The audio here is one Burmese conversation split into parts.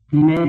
ဒီနေ့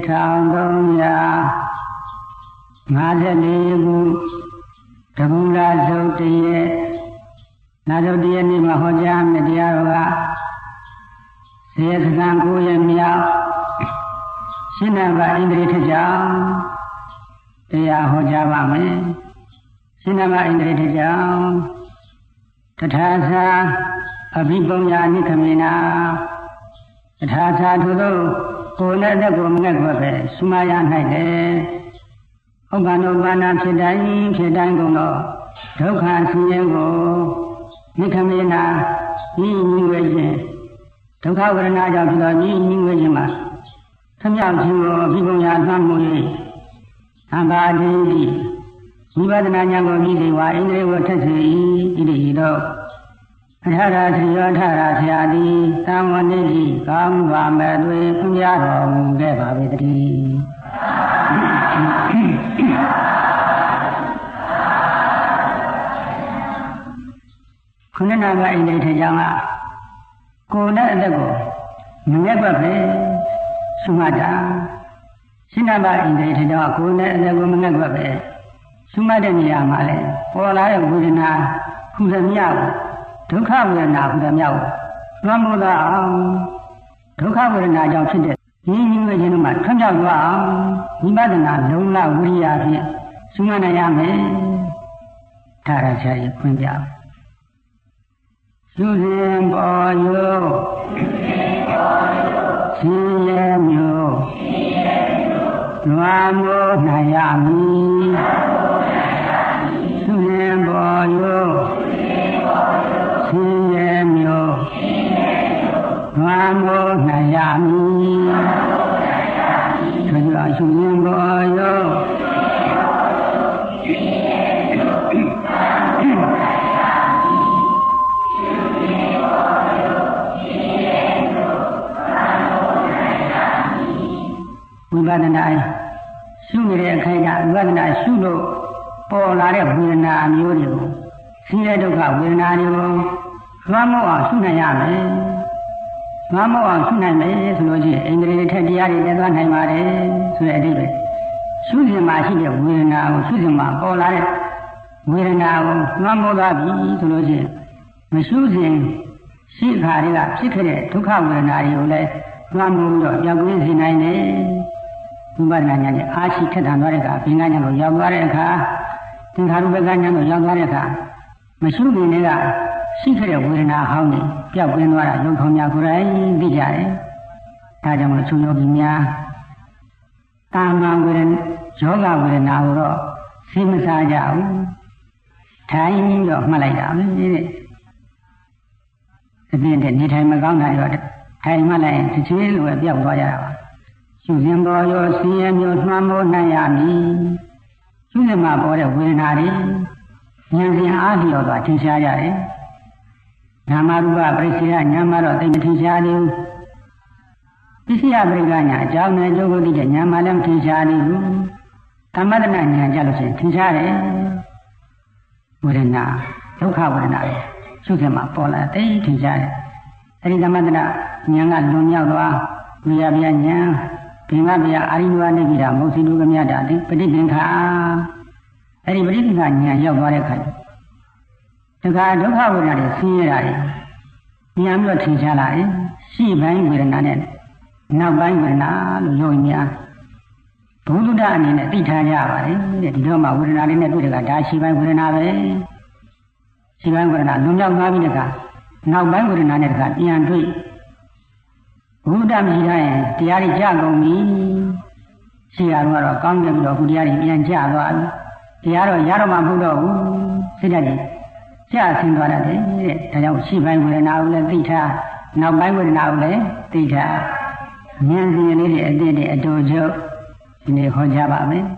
1354ခုတက္ကရာသုတ်တရေနာသုတ်တရေနေ့မှာဟောကြားမယ့်တရားတော်ကဇေယျစကံ9ရက်မြောက်ရှင်းနံပါတ်ဣန္ဒြေထကြောင့်တရားဟောကြားပါမယ်ရှင်းနံပါတ်ဣန္ဒြေထကြောင့်တထာသာအဘိပုံညာနိခမေနာတထာသာထို့သောကိုယ်နဲ့တက်ကိုမငဲ့ခွက်ပဲရှုမရ၌လေဥပ္ပန္နောပါဏဖြစ်တိုင်းကုန်သောဒုက္ခဆင်းရဲကိုနိခမေနာဤငြိမ်ဝဲခြင်းဒုက္ခဝေဒနာကြောင့်ဖြစ်သောဤငြိမ်ဝဲခြင်းမှာသမြောက်ခြင်းကိုအဘိပုံညာနှမ်းမှု၍သံဃာတိဝိပဿနာဉာဏ်ကိုမြည်စေဝါဣန္ဒြေဝထက်စေ၏ဣတိတော့အထာရထယောထရဆရာသည်သံဝတိတိကောင်းပါမဲ့သွေဖွင့်ပြတော်မူခဲ့ပါပေတည်းခုနကဣန္ဒြေထကြောင့်ကိုယ်နဲ့အသက်ကိုမငဲ့ပတ်ပဲရှုမှတ်တာရှင်းနပါဣန္ဒြေထကြောင့်ကိုယ်နဲ့အသက်ကိုမငဲ့ပတ်ပဲရှုမှတ်တဲ့နေရာမှာလေပေါ်လာတဲ့ဝေဒနာခုသမျှကိုဒုက္ခဝေဒနာခုသမျှကိုလွန်မိုးသွားအောင်ဒုက္ခဝေဒနာကြောင့်ဖြစ်တဲ့ရင်းရင်းဝေခြင်းတို့မှာထွန်းပြောက်သွားအောင်ဝိပဿနာလုံလဝိရိယဖြင့်ရှုမှတ်နိုင်ရမယ်ဒါရဆရာကြီးဖွင့်ပြရှုစဉ်ပေါ်ယုရှင်ရဲမျိုးလွန်မိုးနိုင်ရမည်ရှုစဉ်ပေါ်ယုရှင်ရဲမျိုးလွန်မိုးနိုင်ရမည်ဒါကြောင့်ရှုစဉ်ပေါ်ယုဝိပဿနာရှုနေတဲ့အခိုက်ကဝိပဿနာရှုလို့ပေါ်လာတဲ့ဝေဒနာအမျိုးတွေကိုဆင်းရဲဒုက္ခဝေဒနာတွေကိုလွှမ်းမိုးအောင်ရှုနိုင်ရမယ်။လွှမ်းမိုးအောင်ရှုနိုင်မယ်ဆိုလို့ရှိရင်ဣန္ဒြေထက်တရားတွေတက်သွားနိုင်ပါတယ်ဆိုတဲ့အဓိပ္ပာယ်ရှုစဉ်မှာရှိတဲ့ဝေဒနာကိုရှုစဉ်မှာပေါ်လာတဲ့ဝေဒနာကိုလွှမ်းမိုးသွားပြီဆိုလို့ရှိရင်မရှုစဉ်ရှိခါတွေကဖြစ်ခဲ့တဲ့ဒုက္ခဝေဒနာတွေကိုလည်းလွှမ်းမိုးပြီးတော့ကြောက်ကွင်းစေနိုင်တယ်။ဝိပဿနာဉာဏ်နဲ့အာရှိထက်ထန်သွားတဲ့အခါဘင်္ဂဉာဏ်ကိုရောက်သွားတဲ့အခါသင်္ခါရုပ္ပကဉာဏ်ကိုရောက်သွားတဲ့အခါမရှုခင်တွေကရှိခဲ့တဲ့ဝေဒနာဟောင်းတွေပျောက်ကွင်းသွားတာရုပ်ခေါင်းများကိုယ်တိုင်သိကြတယ်။ဒါကြောင့်မို့ချုံယောဂီများကာမဝေဒနာယောဂဝေဒနာကိုတော့သိမစားကြဘူး။ထိုင်တော့မှတ်လိုက်တာပဲတဲ့အပြင်တဲ့နေထိုင်မကောင်းတာတော့ထိုင်မှတ်လိုက်ရင်တစ်ချင်းလိုပဲပျောက်သွားကြတာပါရှုစဉ်ပေါ်ရောဆင်းရဲမျိုးနှွမ်းမိုးနိုင်ရမည်ရှုစဉ်မှာပေါ်တဲ့ဝေဒနာတွေဉာဏ်စဉ်အားလျော်စွာထင်ရှားရတယ်နာမရူပပရိစ္ဆေယဉာဏ်မှာတော့သိမထင်ရှားသေးဘူးပစ္စယပရိက္ခဉာဏ်အကြောင်းနဲ့ကျိုးကိုသိတဲ့ဉာဏ်မှာလည်းမထင်ရှားသေးဘူးသမထနာဉာဏ်ကြလို့ရှိရင်ထင်ရှားတယ်ဝေဒနာဒုက္ခဝေဒနာတွေရှုစဉ်မှာပေါ်လာသိထင်ရှားတယ်အဲဒီသမထနာဉာဏ်ကလွန်မြောက်သွားဝိရဗျာဉာဏ်ဘင်္ဂဗျာအာရိနဝနိဗ္ဗိဒမௌစီတုကမြတာတိပဋိသင်္ခာအဲ့ဒီပဋိသင်္ခာဉာဏ်ရောက်သွားတဲ့အခါတခါဒုက္ခဝေဒနာတွေဆင်းရဲတာတွေဉာဏ်မျိုးထင်ရှားလာတယ်ရှေ့ပိုင်းဝေဒနာနဲ့နောက်ပိုင်းဝေဒနာလို့ယောဂီများဘုဒ္ဓအနေနဲ့သိထားကြပါတယ်တဲ့ဒီတော့မှဝေဒနာလေးနဲ့တွေ့တဲ့ကဒါရှေ့ပိုင်းဝေဒနာပဲရှေ့ပိုင်းဝေဒနာလွန်မြောက်သွားပြီးတဲ့ကနောက်ပိုင်းဝေဒနာနဲ့တခါပြန်တွေ့ဘုဒ္ဓမြည်ထားရင်တရားတွေကြာကုန်ပြီရှိရတော့ကောင်းတယ်ပြီးတော့ခုတရားတွေပြန်ကြာသွားပြီတရားတော့ရတော့မှမဟုတ်တော့ဘူးစိတ်ဓာတ်တွေကြာဆင်းသွားတတ်တယ်တဲ့ဒါကြောင့်ရှိပိုင်းဝေဒနာကိုလည်းသိထားနောက်ပိုင်းဝေဒနာကိုလည်းသိထားဉာဏ်စဉ်လေးတွေအတိတ်တွေအတူချုပ်ဒီနေ့ဟောကြားပါမယ်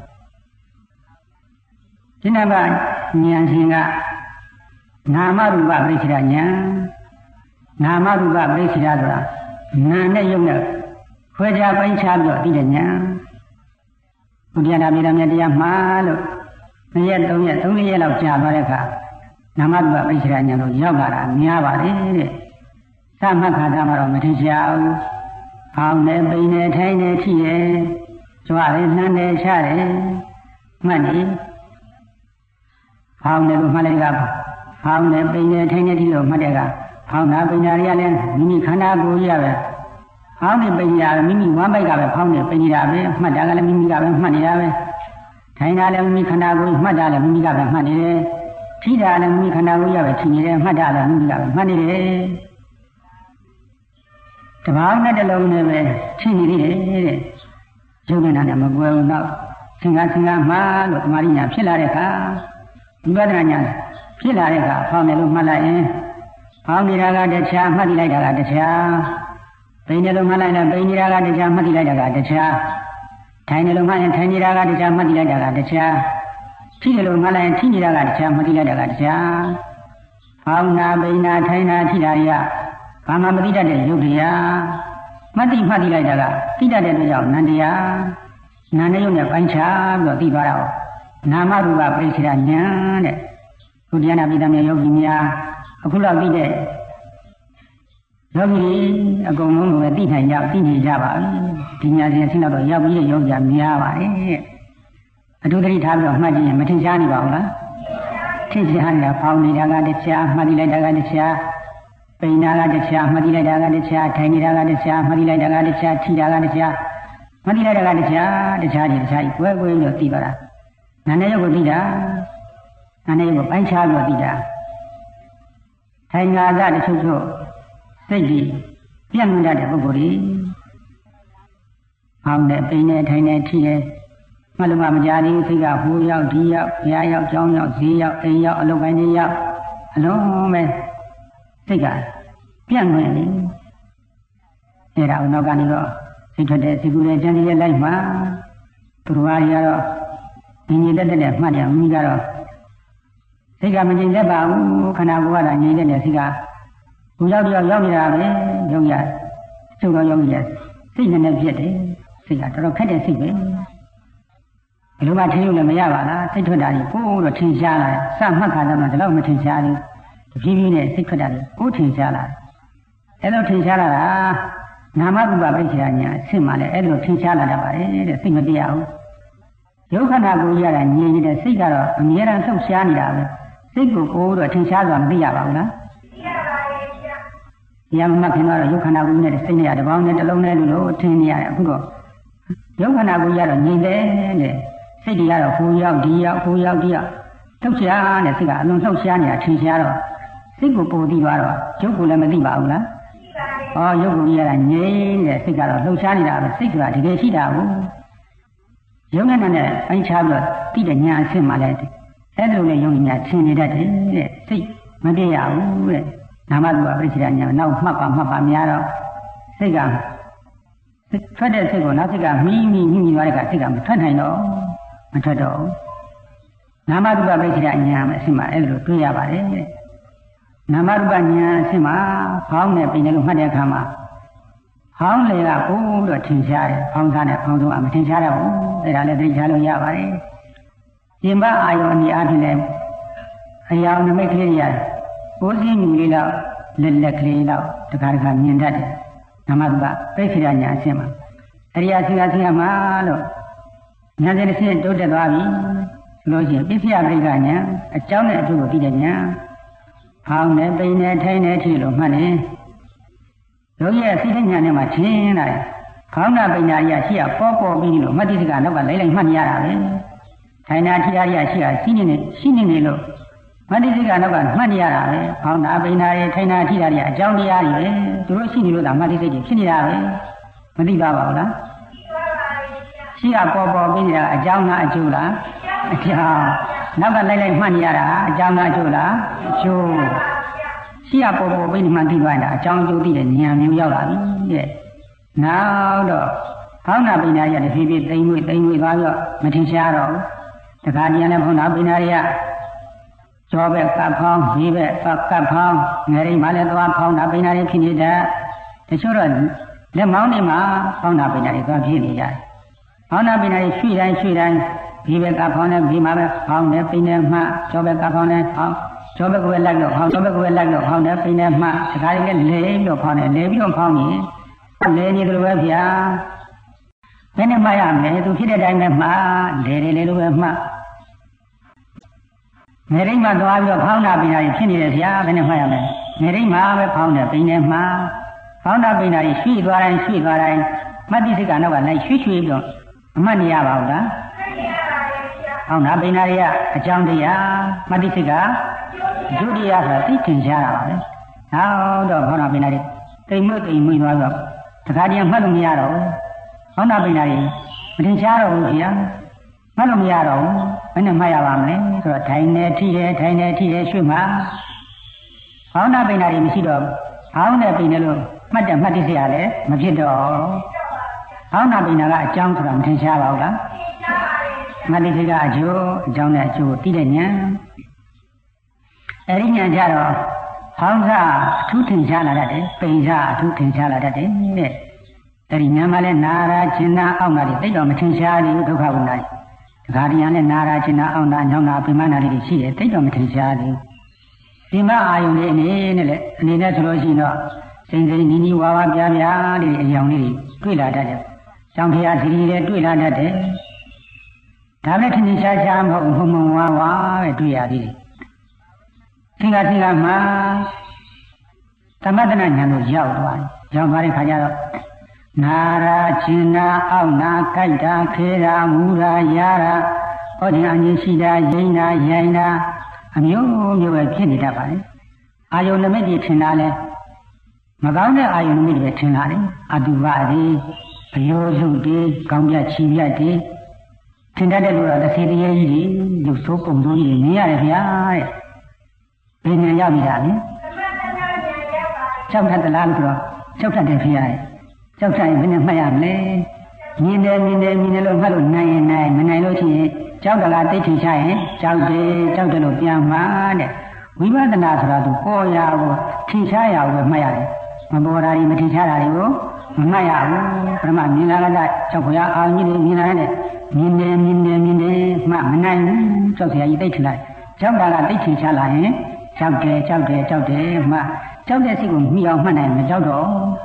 ဒီနေ့ကဉာဏ်စဉ်ကနာမရူပပရိစ္ဆေဒဉာဏ်နာမရူပပရိစ္ဆေဒဆိုတာနာနဲ့ယုတ်နဲ့ခွဲခြားပိုင်းခြားပြီးတော့သိတဲ့ဉာဏ်ဘုရားနာမေတ္တာမြတ်တရားမှားလို့2ရက်3ရက်3ရက်လောက်ကြာသွားတဲ့အခါနာမရူပပရိစ္ဆေဒဉာဏ်ကိုရောက်လာတာများပါတယ်တဲ့သမတ်ခါသားမှာတော့မထင်ရှားဘူးဖောင်းနေပိန်နေထိုင်နေထိတယ်ကြွားတယ်နှမ်းတယ်ချတယ်မှတ်နေဖောင်းတယ်လို့မှတ်လိုက်ကဖောင်းနေပိန်နေထိုင်နေထိလို့မှတ်တဲ့ကဖောင်းတာပိန်တာတွေကလည်းမိမိခန္ဓာကိုယ်ကြီးရပဲဖောင်းနေပိန်နေတာမိမိဝမ်းပိုက်ကပဲဖောင်းနေပိန်နေတာပဲမှတ်တာကလည်းမိမိကပဲမှတ်နေတာပဲထိုင်တာလည်းမိမိခန္ဓာကိုယ်မှတ်တာလည်းမိမိကပဲမှတ်နေတယ်ထိတာလည်းမိမိခန္ဓာကိုယ်ရပဲထိနေတယ်မှတ်တာလည်းမိမိကပဲမှတ်နေတယ်တဘာနဲ့တလုံးနဲ့ပဲထိနေသေးတယ်တဲ့ရုပ်နဲ့နာနဲ့မကွယ်ဘူးတော့သင်္ခါမှားလို့တမာရိညာဖြစ်လာတဲ့အခါဝိပဿနာညာဖြစ်လာတဲ့အခါဖောင်းတယ်လို့မှတ်လိုက်ရင်ဖောင်းနေတာကတခြားမှတ်လိုက်တာကတခြားပိန်တယ်လို့မှတ်လိုက်ရင်ပိန်နေတာကတခြားမှတ်လိုက်တာကတခြားထိုင်တယ်လို့မှတ်ရင်ထိုင်နေတာကတခြားမှတ်လိုက်တာကတခြားထိတယ်လို့မှတ်လိုက်ရင်ထိနေတာကတခြားမှတ်လိုက်တာကတခြားဖောင်းနာပိန်နာထိုင်နာထိတာတွေကဘာမှမသိတတ်တဲ့ယုတ်တရားမှတ်လိုက်တာကသိတတ်တဲ့အတွက်ကြောင့်နန္တရားနာနဲ့ယုတ်နဲ့ပိုင်းခြားပြီးတော့သိသွားတာပေါ့နာမရူပပရိစ္ဆေဒဉာဏ်တဲ့ဘုရားနာပိဋကမြေယောဂီများအခုလောက်သိတဲ့ယောဂီတွေအကုန်လုံးကိုသိနိုင်ကြသိနေကြပါပြီဒီညာစဉ်အဆင့်တော့ရောက်ပြီးတဲ့ယောဂီများပါတယ်အထူးသတိထားပြီးတော့မှတ်ကြည့်ရင်မထင်ရှားနေပါဘူးလားထင်ရှားနေတာဖောင်းနေတာကတခြားမှတ်လိုက်တာကတခြားပိန်နာကတခြားမှတ်လိုက်တာကတခြားထိုင်နေတာကတခြားမှတ်လိုက်တာကတခြားထိတာကတခြားမှတ်လိုက်တာကတခြားကွဲလို့သိပါလားနာနဲ့ရုပ်ကိုသိတာနာနဲ့ရုပ်ကိုပိုင်းခြားပြီးသိတာထိုင်ငါကတချို့စိတ်ကြီးပြန့်တတ်တဲ့ပုဂ္ဂိုလ်ကြီးဟောင်းနဲ့ပိန်နဲ့ထိုင်နဲ့ထိနဲ့မှလုံးမကြသေးစိတ်ကဟိုရောက်ဒီရောက်ဘုရားရောက်ကျောင်းရောက်ဈေးရောက်အိမ်ရောက်အလုပ်ပိုင်းတွေရောက်အလုံးပဲစိတ်ကပြန့်နေတယ်အဲ့ဒါနောက်ကနေတော့စိတ်ထွက်တဲ့စိတ်ကူးတဲ့ဉာဏ်ရဲ့လိုက်မှာသူတော်ဘာတွေကတော့ငြိမ်သက်တဲ့မှတ်တယ်မိကတော့စိတ်ကမငြိမ်သက်ပါဘူးခန္ဓာကိုယ်ကငြိမ်သက်တဲ့စိတ်ကဘုရားတရားရောက်နေတာပဲယုံရကျုပ်တော်ယောဂီရစိတ်နဲ့ပြည့်တယ်စိတ်ကတော်တော်ခက်တဲ့စိတ်ပဲဘယ်လိုမှထင်လို့လည်းမရပါလားစိတ်ထွက်တာကြီးကိုယ်တော့ထင်ရှားလာတယ်စမှတ်ခါတော့ဒီလောက်မထင်ရှားဘူးတဖြည်းဖြည်းနဲ့စိတ်ထွက်တာကြီးကိုယ်ထင်ရှားလာတယ်အဲ့လိုထင်ရှားလာတာနာမရူပပရိစ္ဆေဒဉာဏ်အဆင့်မှလည်းအဲ့လိုထင်ရှားလာတတ်ပါတယ်တဲ့စိတ်မပြရဘူးယုတ်ခန္ဓာကိုယ်ကြီးကငြိမ်နေတဲ့စိတ်ကတော့အမြဲတမ်းလှုပ်ရှားနေတာပဲစိတ်ကိုကိုယ်တော့ထင်ရှားစွာမသိရပါဘူးလားသိရပါရဲ့ဗျာ။တရားမှတ်ခင်တော့ယုတ်ခန္ဓာကိုယ်နဲ့စိတ်နဲ့တပေါင်းနဲ့တစ်လုံးနဲ့လို့ထင်နေရတယ်အခုတော့ယုတ်ခန္ဓာကိုယ်ကြီးကတော့ငြိမ်တယ်တဲ့စိတ်တွေကတော့ဟိုရောက်ဒီရောက်ဟိုရောက်ဒီရောက်လှုပ်ရှားတဲ့စိတ်ကအလုံးလှုပ်ရှားနေတာထင်ရှားတော့စိတ်ကိုပိုသိသွားတော့ယုတ်ကိုလည်းမသိပါဘူးလား။သိပါရဲ့။ယုတ်ကိုကြီးကငြိမ်တဲ့စိတ်ကတော့လှုပ်ရှားနေတာပဲစိတ်ကတကယ်ရှိတာဘူး။ယုံနဲ့ပိုင်းခြားပြီးတော့တိတဲ့ညာအဆင့်မှလည်းအဲ့လိုလေယုံညာထင်နေတတ်တယ်တဲ့စိတ်မပြည့်ရဘူးတဲ့နာမရူပပရိစ္ဆေဒဉာဏ်နောက်မှတ်ပါများတော့စိတ်ကထွက်တဲ့စိတ်ကိုနောက်စိတ်ကမိသွားတဲ့ကစိတ်ကမထွက်နိုင်တော့မထွက်တော့နာမရူပပရိစ္ဆေဒဉာဏ်အဆင့်မှအဲ့လိုတွေ့ရပါတယ်တဲ့နာမရူပဉာဏ်အဆင့်မှဖောင်းနဲ့ပြင်တယ်လို့မှတ်တဲ့အခါမှာဖောင်းလေကပို့လို့ထင်ရှားတယ်ဖောင်းစားနဲ့ဖောင်းဆုံးအမထင်ရှားတော့ဘူးအဲ့ဒါလည်းသိချလို့ရပါတယ်ရှင်ဘအာယောအနေအားဖြင့်လည်းအယောင်နမိတ်ကလေးရတယ်ပိုးစည်းမြူလေးတော့လက်ကလေးတော့တခါမြင်တတ်တယ်နာမရူပပိစ္ဆေဒဉာဏ်အဆင့်မှာအရိယာဆင်းရဲမှာလို့ဉာဏ်စဉ်တစ်ဆင့်တိုးတက်သွားပြီဆိုလို့ရှိရင်ပိစ္ဆေယပရိက္ခဉာဏ်အကြောင်းနဲ့အကျိုးကိုသိတဲ့ဉာဏ်ဖောင်းနဲ့ပိန်နဲ့ထိုင်နဲ့ထိလို့မှတ်နေယောဂီရဲ့စိတ်ဉာဏ်နဲ့မှထင်လာတယ်ခေါင်းနာပိန်နာရရှိရပေါ်ပြီးလို့မှတ်တိစကနောက်ကလိုက်မှတ်နေရတာပဲထိုင်နာထိရရှိရရှိနေလို့မတ္တိစိကနောက်ကမှတ်နေရတာပဲ။ဖောင်းတာပိန်တာတွေထိုင်တာထိတာတွေအကြောင်းတရားတွေပဲ။သူတို့ရှိနေလို့ဒါမတ္တိစိတ်တွေဖြစ်နေတာပဲ။မသိပါဘူးလား။ရှိရပေါ်ပြီးနေတာအကြောင်းလားအကျိုးလား။အကြောင်းနောက်ကလိုက်မှတ်နေရတာအကြောင်းလားအကျိုးလား။အကျိုးရှိရပေါ်ပြီးနေမှသိသွားတာအကြောင်းအကျိုးသိတဲ့ဉာဏ်မျိုးရောက်လာပြီတဲ့။နောက်တော့ဖောင်းတာပိန်တာရတဖြည်းဖြည်းသိမ့်သွားပြီးတော့မထင်ရှားတော့ဘူး။တခါတည်းနဲ့ဖောင်းတာပိန်တာတွေကကျော်ဘက်ကပ်ဖောင်းဒီဘက်ကပ်ဖောင်းငယ်ရင်းမှလည်းသွားဖောင်းတာပိန်တာတွေဖြစ်နေတဲ့တချို့တော့လက်မောင်းတွေမှာဖောင်းတာပိန်တာတွေသွားဖြစ်နေကြတယ်။ဖောင်းတာပိန်တာတွေရွှေ့တိုင်းဒီဘက်ကပ်ဖောင်းနဲ့ဒီမှာပဲဖောင်းနဲ့ပိန်နဲ့မှကျော်ဘက်ကပ်ဖောင်းနဲ့ဖောင်းကျော်ဘက်ကပဲလိုက်လို့ဖောင်းကျော်ဘက်ကပဲလိုက်လို့ဖောင်းနဲ့ပိန်နဲ့မှတခါတည်းလဲပြီးတော့ဖောင်းတယ်လဲပြီးတော့ဖောင်းရင်လေနေတယ်လို့ပဲဗျာဘယ်နဲ့မှရမလဲသူဖြစ်တဲ့အတိုင်းပဲမှလေလို့ပဲမှငယ်ရင်းမှသွားပြီးတော့ဖောင်းတာပင်နာကြီးဖြစ်နေတယ်ဗျာဘယ်နဲ့မှရမလဲငယ်ရင်းမှပဲဖောင်းတယ်ပင်နဲ့မှဖောင်းတာပင်နာကြီးရွှေ့သွားတိုင်းမတ္တိစိတ်ကနောက်ကလိုက်ရွှေ့ပြီးတော့အမှတ်နေရပါဘူးလားဖောင်းတာပင်နာကြီးကအကြောင်းတရားမတ္တိစိတ်ကဒုတိယဆိုတာသိထင်ရှားတာပါပဲနောက်တော့ဖောင်းတာပင်နာကြီးတိမ်မွေ့သွားတော့တခါတည်းမှတ်လို့မရတော့ဘူးဖောင်းတာပင်နာကြီးမထင်ရှားတော့ဘူးဗျာမှတ်လို့မရတော့ဘူးဘယ်နဲ့မှတ်ရပါမလဲဆိုတော့ထိုင်နေထိတယ်ရွှေ့မှာဖောင်းတာပင်နာကြီးမရှိတော့ဖောင်းတဲ့ပင်နဲ့လို့မှတ်တယ်မှတ်သိစရာလည်းမဖြစ်တော့ဖောင်းတာပင်နာကအကြောင်းဆိုတာမထင်ရှားပါဘူးလားမှတ်သိစိတ်ကအကျိုးအကြောင်းနဲ့အကျိုးသိတဲ့ဉာဏ်အဲဒီဉာဏ်ကြတော့ဖောင်းစားအထူးထင်ရှားလာတတ်တယ်ပိန်စားအထူးထင်ရှားလာတတ်တယ်တဲ့အဲဒီဉာဏ်မှလည်းနာရာကျင်နာအောက်နာတွေသိတော့မထင်ရှားဘူးဒုက္ခဝိနာတခါတည်းနဲ့နာရာကျင်နာအောက်နာညောင်းနာပိမနာတွေရှိတယ်သိတော့မထင်ရှားဘူးဒီမှာအာယုန်လေးအနေနဲ့ဆိုလို့ရှိရင်တော့စိမ့်နီးဝါပြားလေးအယောင်လေးတွေတွေ့လာတတ်တယ်။ကျောင်းဖျားစီရီလေးတွေ့လာတတ်တယ်။ဒါလည်းထင်ရှားမဟုတ်မှုံဝါပဲတွေ့ရသေးတယ်။သင်္ကမှာသမတနာဉာဏ်ကိုရောက်သွားတယ်။ရောက်သွားတဲ့ခါကျတော့နာရာကျင်နာအောက်နာကြိုက်တာခဲတာမူတာရာတာဟောဒီအငြင်းရှိတာရိမ့်တာရိုင်းတာအမျိုးပဲဖြစ်နေတတ်ပါလေအာယုန်နမိတ်တွေထင်တာလဲမကောင်းတဲ့အာယုန်နမိတ်တွေထင်လာတယ်အတုပတွေအယောစုတွေကောင်းပြချီပြတွေထင်တတ်တဲ့လူတော့တစ်စီတည်းကြီးတွေရုပ်ဆိုးပုံဆိုးကြီးတွေမြင်ရတယ်ဗျာတဲ့ဘယ်နဲ့ရောက်နေတာလဲကြောက်တတ်သလားလို့ဆိုတော့ကြောက်တတ်တယ်ဖေရတယ်ကြောက်တိုင်းဘယ်နဲ့မှတ်ရမလဲမြင်တယ်လို့မှတ်လို့နိုင်ရင်နိုင်မနိုင်လို့ရှိရင်ကြောက်တလားသိထင်ရှားရင်ကြောက်တယ်လို့ပြန်မှာတဲ့ဝိပဿနာဆိုတာသူပေါ်ရကိုထင်ရှားရကိုပဲမှတ်ရတယ်မပေါ်တာတွေမထင်ရှားတာတွေကိုမမှတ်ရဘူးပထမမြင်လာတဲ့ကြောက်ခွေအာကြီးတွေမြင်လာတဲ့မြင်တယ်မှမနိုင်ဘူးကြောက်စရာကြီးသိထင်လိုက်ကြောက်တာကသိထင်ရှားလာရင်ကြောက်တယ်မှကြောက်တဲ့စိတ်ကိုမိအောင်မှတ်နိုင်မကြောက်တော့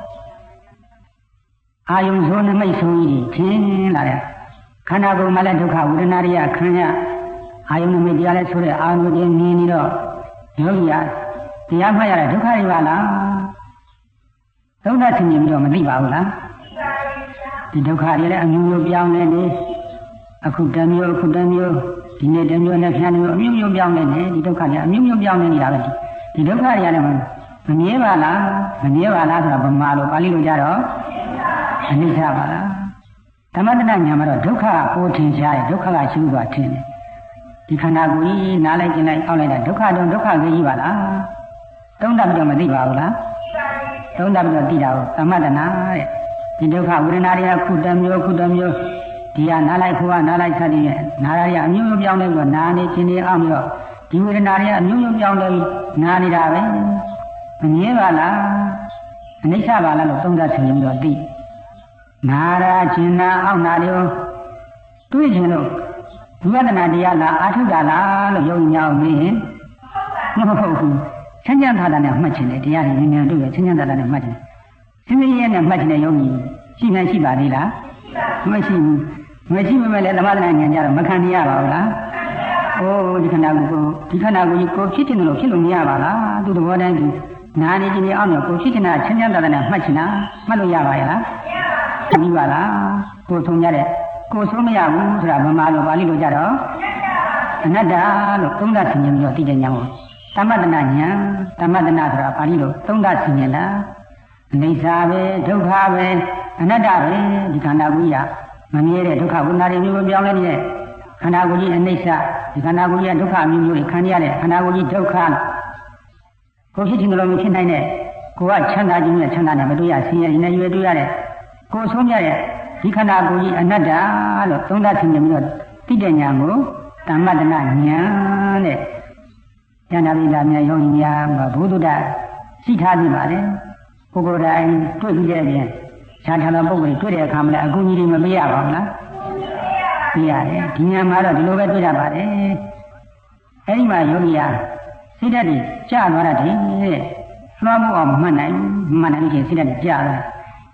အာယုံဇောနမိတ်ဆိုကြီးထင်လာတဲ့ခန္ဓာကိုယ်မှာလည်းဒုက္ခဝေဒနာတွေခံရအာယုန်နမိတ်တရားလည်းဆိုတဲ့အာယုန်တွေမြင်နေတော့ယောဂီကတရားမှတ်ရတဲ့ဒုက္ခတွေပါလားဒုက္ခဆင်ခြင်ပြီးတော့မသိပါဘူးလားဒီဒုက္ခတွေလည်းအမျိုးပြောင်းနေတယ်အခုတမျိုးဒီနေ့တမျိုးနဲ့ဖြန်းမျိုးအမျိုးပြောင်းနေတယ်ဒီဒုက္ခတွေအမျိုးပြောင်းနေနေတာပဲဒီဒုက္ခတွေကလည်းမမြဲပါလားဆိုတာဗမာလိုပါဠိလိုကြတော့အနိစ္စပါလားဓမ္မတဏညာမှာတော့ဒုက္ခကိုထင်ရှားတယ်ဒုက္ခကရှိသွားထင်တယ်ဒီခန္ဓာကိုယ်ကြီးနားလိုက်ကျင်လိုက်အောက်လိုက်တာဒုက္ခတော့ဒုက္ခကြီးပါလားသုံးသပ်ပြီးတော့မသိပါဘူးလားသုံးသပ်ပြီးတော့သိတာကိုဓမ္မတဏတဲ့ဒီဒုက္ခဝေဒနာတွေကခုတမျိုးဒီကနားလိုက်ခိုးကနားလိုက်ဆက်နေတဲ့နားရရအမျိုးပြောင်းလဲပြီးတော့နားနေခြင်းနေအောင်ပြီးတော့ဒီဝေဒနာတွေကအမျိုးပြောင်းလဲပြီးနားနေတာပဲမမြဲပါလားအနိစ္စပါလားလို့သုံးသပ်ဆင်ခြင်ပြီးတော့သိနာရာကျင်နာအောက်နာတွေကိုတွေးခြင်းလို့ဝိပဿနာတရားလားအာထုတာလားလို့ယုံညာအောင်မေးရင်မဟုတ်ဘူးချမ်းသာတာနဲ့မှတ်ခြင်းနဲ့တရားတွေဉာဏ်တွေ့ရချမ်းသာတာနဲ့မှတ်ခြင်းစင်စစ်ရဲနဲ့မှတ်ခြင်းနဲ့ယုံကြည်ရှိပါသေးလားမရှိဘူးမဲ့လည်းသမထဉာဏ်ကြတော့မခံရပါဘူးလားအိုးဒီခန္ဓာကိုယ်ကြီးကိုဖြစ်ခြင်းလို့ဖြစ်လို့မရပါလားသူသဘောတိုင်းသူနာနေခြင်းနဲ့အောက်နဲ့ကိုဖြစ်ခြင်းနဲ့ချမ်းသာတာနဲ့မှတ်ခြင်းလားမှတ်လို့ရပါရဲ့လားပြီးပါလားကိုဆုံးရတဲ့ကိုဆုံးမရဘူးဆိုတာဗမာလိုပါဠိလိုကြတော့အနတ္တလို့သုံးသပ်ဆင်ခြင်ပြီးတော့သိတဲ့ဉာဏ်ကိုသမတနာဉာဏ်သမတနာဆိုတာပါဠိလိုသုံးသပ်ဆင်ခြင်တာအနိစ္စပဲဒုက္ခပဲအနတ္တပဲဒီခန္ဓာကိုယ်ကြီးကမမြဲတဲ့ဒုက္ခဝိညာဉ်တွေမျိုးပြောင်းလဲနေတဲ့ခန္ဓာကိုယ်ကြီးအနိစ္စဒီခန္ဓာကိုယ်ကြီးကဒုက္ခမျိုးတွေခံရတဲ့ခန္ဓာကိုယ်ကြီးဒုက္ခကိုဖြစ်ခြင်းလို့မဖြစ်နိုင်တဲ့ကိုယ်ကချမ်းသာခြင်းနဲ့ချမ်းသာတယ်မတွေ့ရဆင်းရဲနေရွယ်တွေ့ရတဲ့ကိုယ်ဆုံးရတဲ့ဒီခန္ဓာကိုယ်ကြီးအနတ္တလို့သုံးသပ်ဆင်ခြင်ပြီးတော့သိတဲ့ဉာဏ်ကိုသမ္မတနာဉာဏ်တဲ့ဉာဏ်ပိဒါမြတ်ယောဂီများဘုဒ္ဓတာရှိထားပြီပါလေပုဂ္ဂိုလ်တိုင်းတွေ့ပြီးတဲ့အပြင်ခြားထားတဲ့ပုဂ္ဂိုလ်တွေ့တဲ့အခါမှာလည်းအကူကြီးတွေမပေးရပါဘူးလားပေးရတယ်ဒီဉာဏ်မှာတော့ဒီလိုပဲတွေ့ရပါတယ်အဲဒီမှာယောဂီဟာစိတ်ဓာတ်တွေကြာသွားတာတည်းတဲ့လွှမ်းမိုးအောင်မှတ်နိုင်လို့ရှိရင်စိတ်ဓာတ်တွေကြာသွား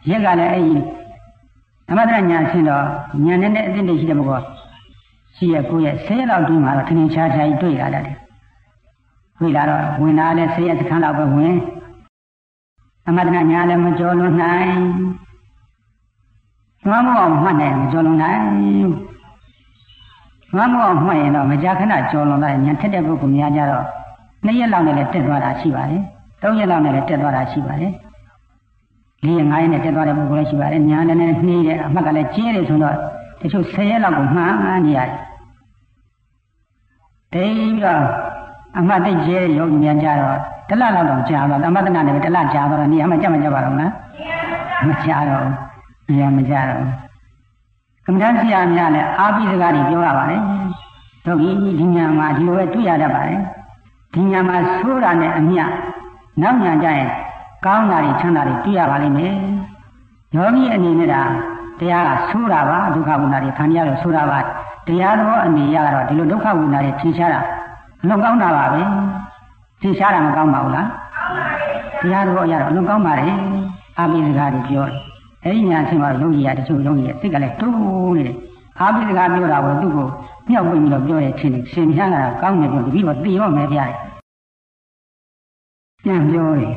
ရက်ကလည်းအဲ့ဒီသမထညာဆင်းတော့ညာနဲ့အသိဉာဏ်ရှိတဲ့ပုဂ္ဂိုလ်ရှိရကိုရဲ့10ရက်လောက်တွင်းမှာတော့ထင်ရှားရှားကြီးတွေ့လာတယ်တွေ့လာတော့ဝင်လာတဲ့10ရက်စခန်းလောက်ပဲဝင်သမထညာလည်းမကျော်လွန်နိုင်ငါမောအောင်မှတ်တယ်မကျော်လွန်နိုင်ငါမောအောင်မှတ်ရင်တော့မကြာခဏကျော်လွန်လိုက်ညာထက်တဲ့ပုဂ္ဂိုလ်များကြတော့2ရက်လောက်နဲ့လည်းတက်သွားတာရှိပါတယ်3ရက်လောက်နဲ့လည်းတက်သွားတာရှိပါတယ်4ရက်5ရက်နဲ့တက်သွားတဲ့ပုဂ္ဂိုလ်လည်းရှိပါတယ်ညာနဲ့နှီးတဲ့အမှတ်ကလည်းကျဲတယ်ဆိုတော့တချို့10ရက်လောက်ကိုမှားနေရတယ်တိတ်ပြီးတော့အမှတ်သိကျဲရုပ်ဉာဏ်ကြတော့တလလောက်တော့ကြာတော့သမထနာနဲ့တလကြာတော့နေရာမှာကြက်မကြပါတော့လားမကြာတော့နေရာမကြာတော့ကမ္မဋ္ဌာန်းဆရာများလည်းအာပိစကားတွေပြောရပါတယ်တို့ဒီညာမှာဒီလိုပဲတွေ့ရတတ်ပါတယ်ဒီညာမှာဆိုးတာနဲ့အမျှနောက်ညာကြရင်ကောင်းတာတွေချမ်းသာတွေတွေ့ရပါလိမ့်မယ်ယောဂီအနေနဲ့တရားကဆိုးတာပါဒုက္ခဝိနာတွေခံရလို့ဆိုးတာပါတရားတော်အနေရတော့ဒီလိုဒုက္ခဝိနာတွေထင်ရှားတာလွန်ကောင်းတာပါပဲထင်ရှားတာမကောင်းပါဘူးလားတရားတော်ရတော့လွန်ကောင်းပါလေအာပိစကားတွေပြောတယ်အဲ့ဒီညာအချင်းမှာလုံးကြီးရတချို့လုံးကြီးရစိတ်ကလည်းတိုးနေတယ်အာပိစကားပြောတာကိုသူ့ကိုမြောက်ပြီးတော့ပြောတဲ့ချင်းတွေရှင်ပြားတာကောင်းတယ်ပြောပြီးတော့သိရောမယ်ဗျာပြန်ပြောတယ်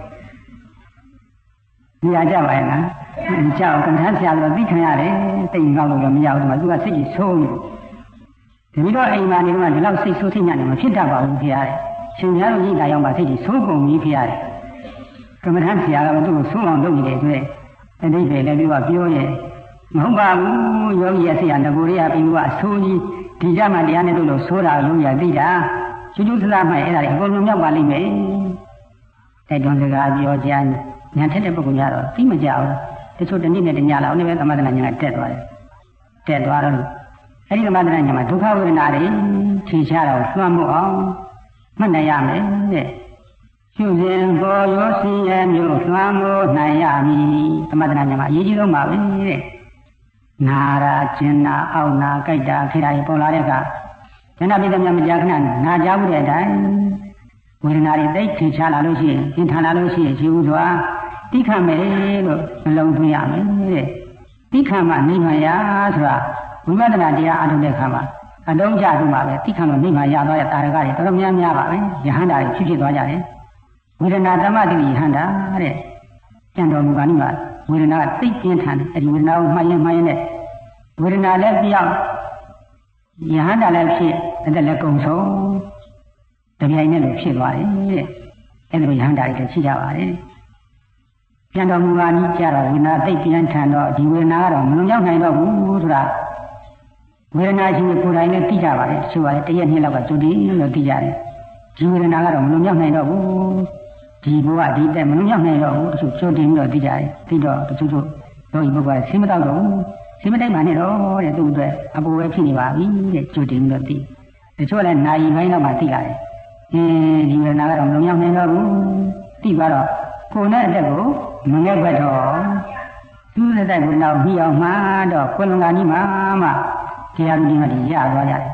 နေရာကြပါရဲ့လားကြောက်ကမ္ဘာဆရာဆိုတော့သိခံရတယ်တိတ်ငေါ့လို့တော့မရဘူးဒီမှာသူကစိတ်ကြီးဆိုးနေတယ်ဒီတော့အိမ်မှာနေတော့ဒီလောက်စိတ်ဆိုးထိညံ့နေမှာဖြစ်တတ်ပါဘူးခင်ဗျာရှင်များတို့ကြီးတာရောက်မှစိတ်ကြီးဆိုးကုန်ပြီခင်ဗျာကမ္ဘာဆရာကသူ့ကိုဆိုးအောင်လုပ်နေတယ်ဆိုတဲ့အတိတ်ပဲလည်းပြောရဲ့မဟုတ်ပါဘူးယောဂီရဲ့ဆရာငကိုရိယပြီးကအဆိုးကြီးဒီကြမှာတရားနဲ့တို့လို့ဆိုးတာလုံးရသိတာကျွတ်ကျွတ်သလားမှအဲ့ဒါတွေအကုန်လုံးမြောက်ပါလိမ့်မယ်တိုက်တွန်းစကားပြောကြညာထက်တဲ့ပုဂ္ဂိုလ်များတော့သိမကြဘူးတချို့တနေ့နဲ့တညလောက်နဲ့ပဲသမထနာညာတက်သွားတယ်တက်သွားတော့အဲ့ဒီသမထနာညာမှာဒုက္ခဝေဒနာတွေထင်ရှားတော့လွှမ်းမို့အောင်မှတ်နိုင်ရမယ်တဲ့ရှုစဉ်ပေါ်ရောစင်ရဲ့မျိုးလွှမ်းမိုးနိုင်ရမည်သမထနာညာမှာအရေးကြီးဆုံးပါပဲတဲ့နာရာကျင်နာအောက်နာကြိုက်တာခေတာတွေပေါ်လာတဲ့အခါကျန်တဲ့ပြည်သူများမကြာခဏနာကြဘူးတဲ့အတိုင်းဝေဒနာတွေသိထင်ရှားလာလို့ရှိရင်သင်ထန်လာလို့ရှိရင်ရှိဘူးဆိုတာတိခမယ်လို့နှလုံးသွင်းရမယ်တဲ့တိခမှနိဗ္ဗာန်ရဆိုတာဝိပဿနာတရားအထုတ်တဲ့အခါမှာအတုံးချသူမှာပဲတိခလို့နိဗ္ဗာန်ရသွားတဲ့တာရကတွေတော်တော်များများပါပဲယဟန္တာတွေဖြစ်သွားကြတယ်ဝေဒနာသမတိယဟန္တာတဲ့ကျန်တော်မူကနိမှာဝေဒနာကသိပြင်းထန်တယ်အဲဒီဝေဒနာကိုမှတ်ရင်နဲ့ဝေဒနာလည်းပြောင်းယဟန္တာလည်းဖြစ်အသက်လည်းကုန်ဆုံးတပြိုင်နက်လိုဖြစ်သွားတယ်တဲ့အဲဒီလိုယဟန္တာတွေရှိကြပါတယ်ပြန်တော်မူပါနီးကြတော့ဝေဒနာသိပြန်ထန်တော့ဒီဝေဒနာကတော့မလွန်မြောက်နိုင်တော့ဘူးဆိုတာဝေဒနာရှင်ကိုယ်တိုင်လည်းသိကြပါတယ်ဆိုပါတယ်တရက်နှစ်လောက်ကကျွတ်တယ်လို့သိကြတယ်ဒီဝေဒနာကတော့မလွန်မြောက်နိုင်တော့ဘူးဒီဘဝဒီတက်မလွန်မြောက်နိုင်တော့ဘူးတချို့ကျွတ်တယ်လို့သိကြတယ်သိတော့တချို့တို့ဒီဘုရားဆင်းမတော့တော့ဘူးဆင်းမတိုက်မှနဲ့တော့တဲ့သူ့အတွက်အပူပဲဖြစ်နေပါပြီတဲ့ကျွတ်တယ်လို့သိတချို့လည်းနာယီပိုင်းတော့မှသိလာတယ်ဒီဝေဒနာကတော့မလွန်မြောက်နိုင်တော့ဘူးသိသွားတော့ကိုယ်နဲ့အတက်ကိုမငဲ့ဘက်တော့သူ့တဲ့ကိုနောက်ပြီးအောင်မှတော့ကိုယ်လုံးကကြီးမှတရားလူကြီးမှရသွားကြတယ်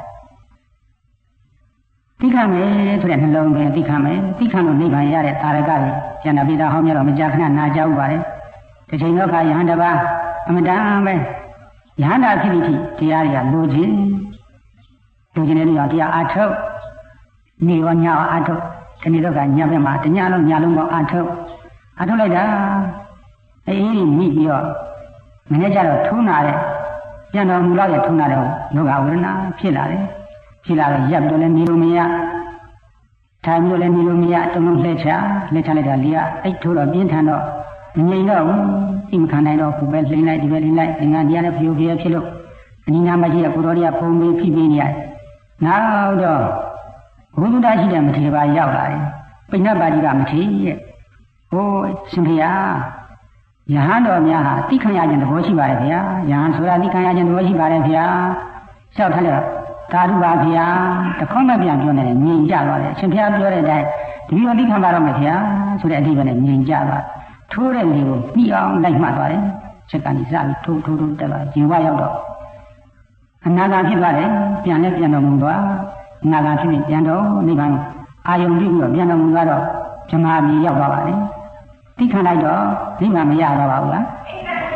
သိခံမယ်ဆိုတဲ့နှလုံးသွင်းသိခံမယ်သိခံလို့နိဗ္ဗာန်ရတဲ့သာရကတွေကျန်တဲ့ပိဋကဟောင်းများတော့မကြာခဏနာကြဥပါတယ်တစ်ချိန်တော့ခါယဟန်တပါအမတန်ပဲယဟန္တာဖြစ်ပြီးတရားတွေကလိုချင်တဲ့နေရာတရားအထုတ်နေရောညအထုတ်ဒီနေ့တော့ကညဘက်မှာတညလုံးညလုံးပေါင်းအထုတ်လိုက်တာအေးမိပြီးတော့မနေ့ကျတော့ထုံးလာတဲ့ပြန်တော်မူလာတဲ့ထုံးလာတဲ့ဒုက္ခဝေဒနာဖြစ်လာတယ်ဖြစ်လာတော့ရပ်တော့လည်းနေလို့မရထိုင်လို့လည်းနေလို့မရတုံးလုံးလှည့်ချလိုက်တာလေကအိတ်ထိုးတော့ပြင်းထန်တော့မငြိမ်တော့ဘူးအိမ်မခံနိုင်တော့ခုပဲလှိမ့်လိုက်ဒီပဲလှိမ့်လိုက်ငါတရားနဲ့ဖြိုးဖြဲဖြစ်လို့အနိနာမရှိတဲ့ကိုတော်တွေကဖုံးပြီးဖြစ်ပြီးနေရတယ်နောက်တော့ဘုဒ္ဓရှိတဲ့မထေရဘာရောက်လာတယ်ပိဏ္ဏပါတိကမထေရဟိုရှင်ဖေဟာယဟန်တော်များဟာတိခံရခြင်းသဘောရှိပါတယ်ဗျာယဟန်ဆိုတာတိခံရခြင်းသဘောရှိပါတယ်ဗျာလျှောက်ထားတယ်သာဓုပါဗျာတခေါက်မှပြန်ပြောနေတယ်ငြိမ်ကြသွားတယ်ရှင်ဖေပြောတဲ့အတိုင်းဒီလိုတိခံပါတော့မယ်ဗျာဆိုတဲ့အဓိပ္ပာယ်နဲ့ငြိမ်ကြသွားထိုးတဲ့လေကိုပြီးအောင်လိုက်မှတ်သွားတယ်ချက်ကနေစပြီးထိုးတက်သွားဂျင်ဝရောက်တော့အနာဂတ်ဖြစ်သွားတယ်ပြန်လဲပြန်တော်မူသွားအနာဂတ်ဖြစ်ပြန်တော့နိဗ္ဗာန်အာယုံပြုပြီးတော့ပြန်တော်မူသွားတော့ဇမားမြေရောက်သွားပါလေတိခံလိုက်တော့နိဗ္ဗာန်မရတော့ပါဘူးလား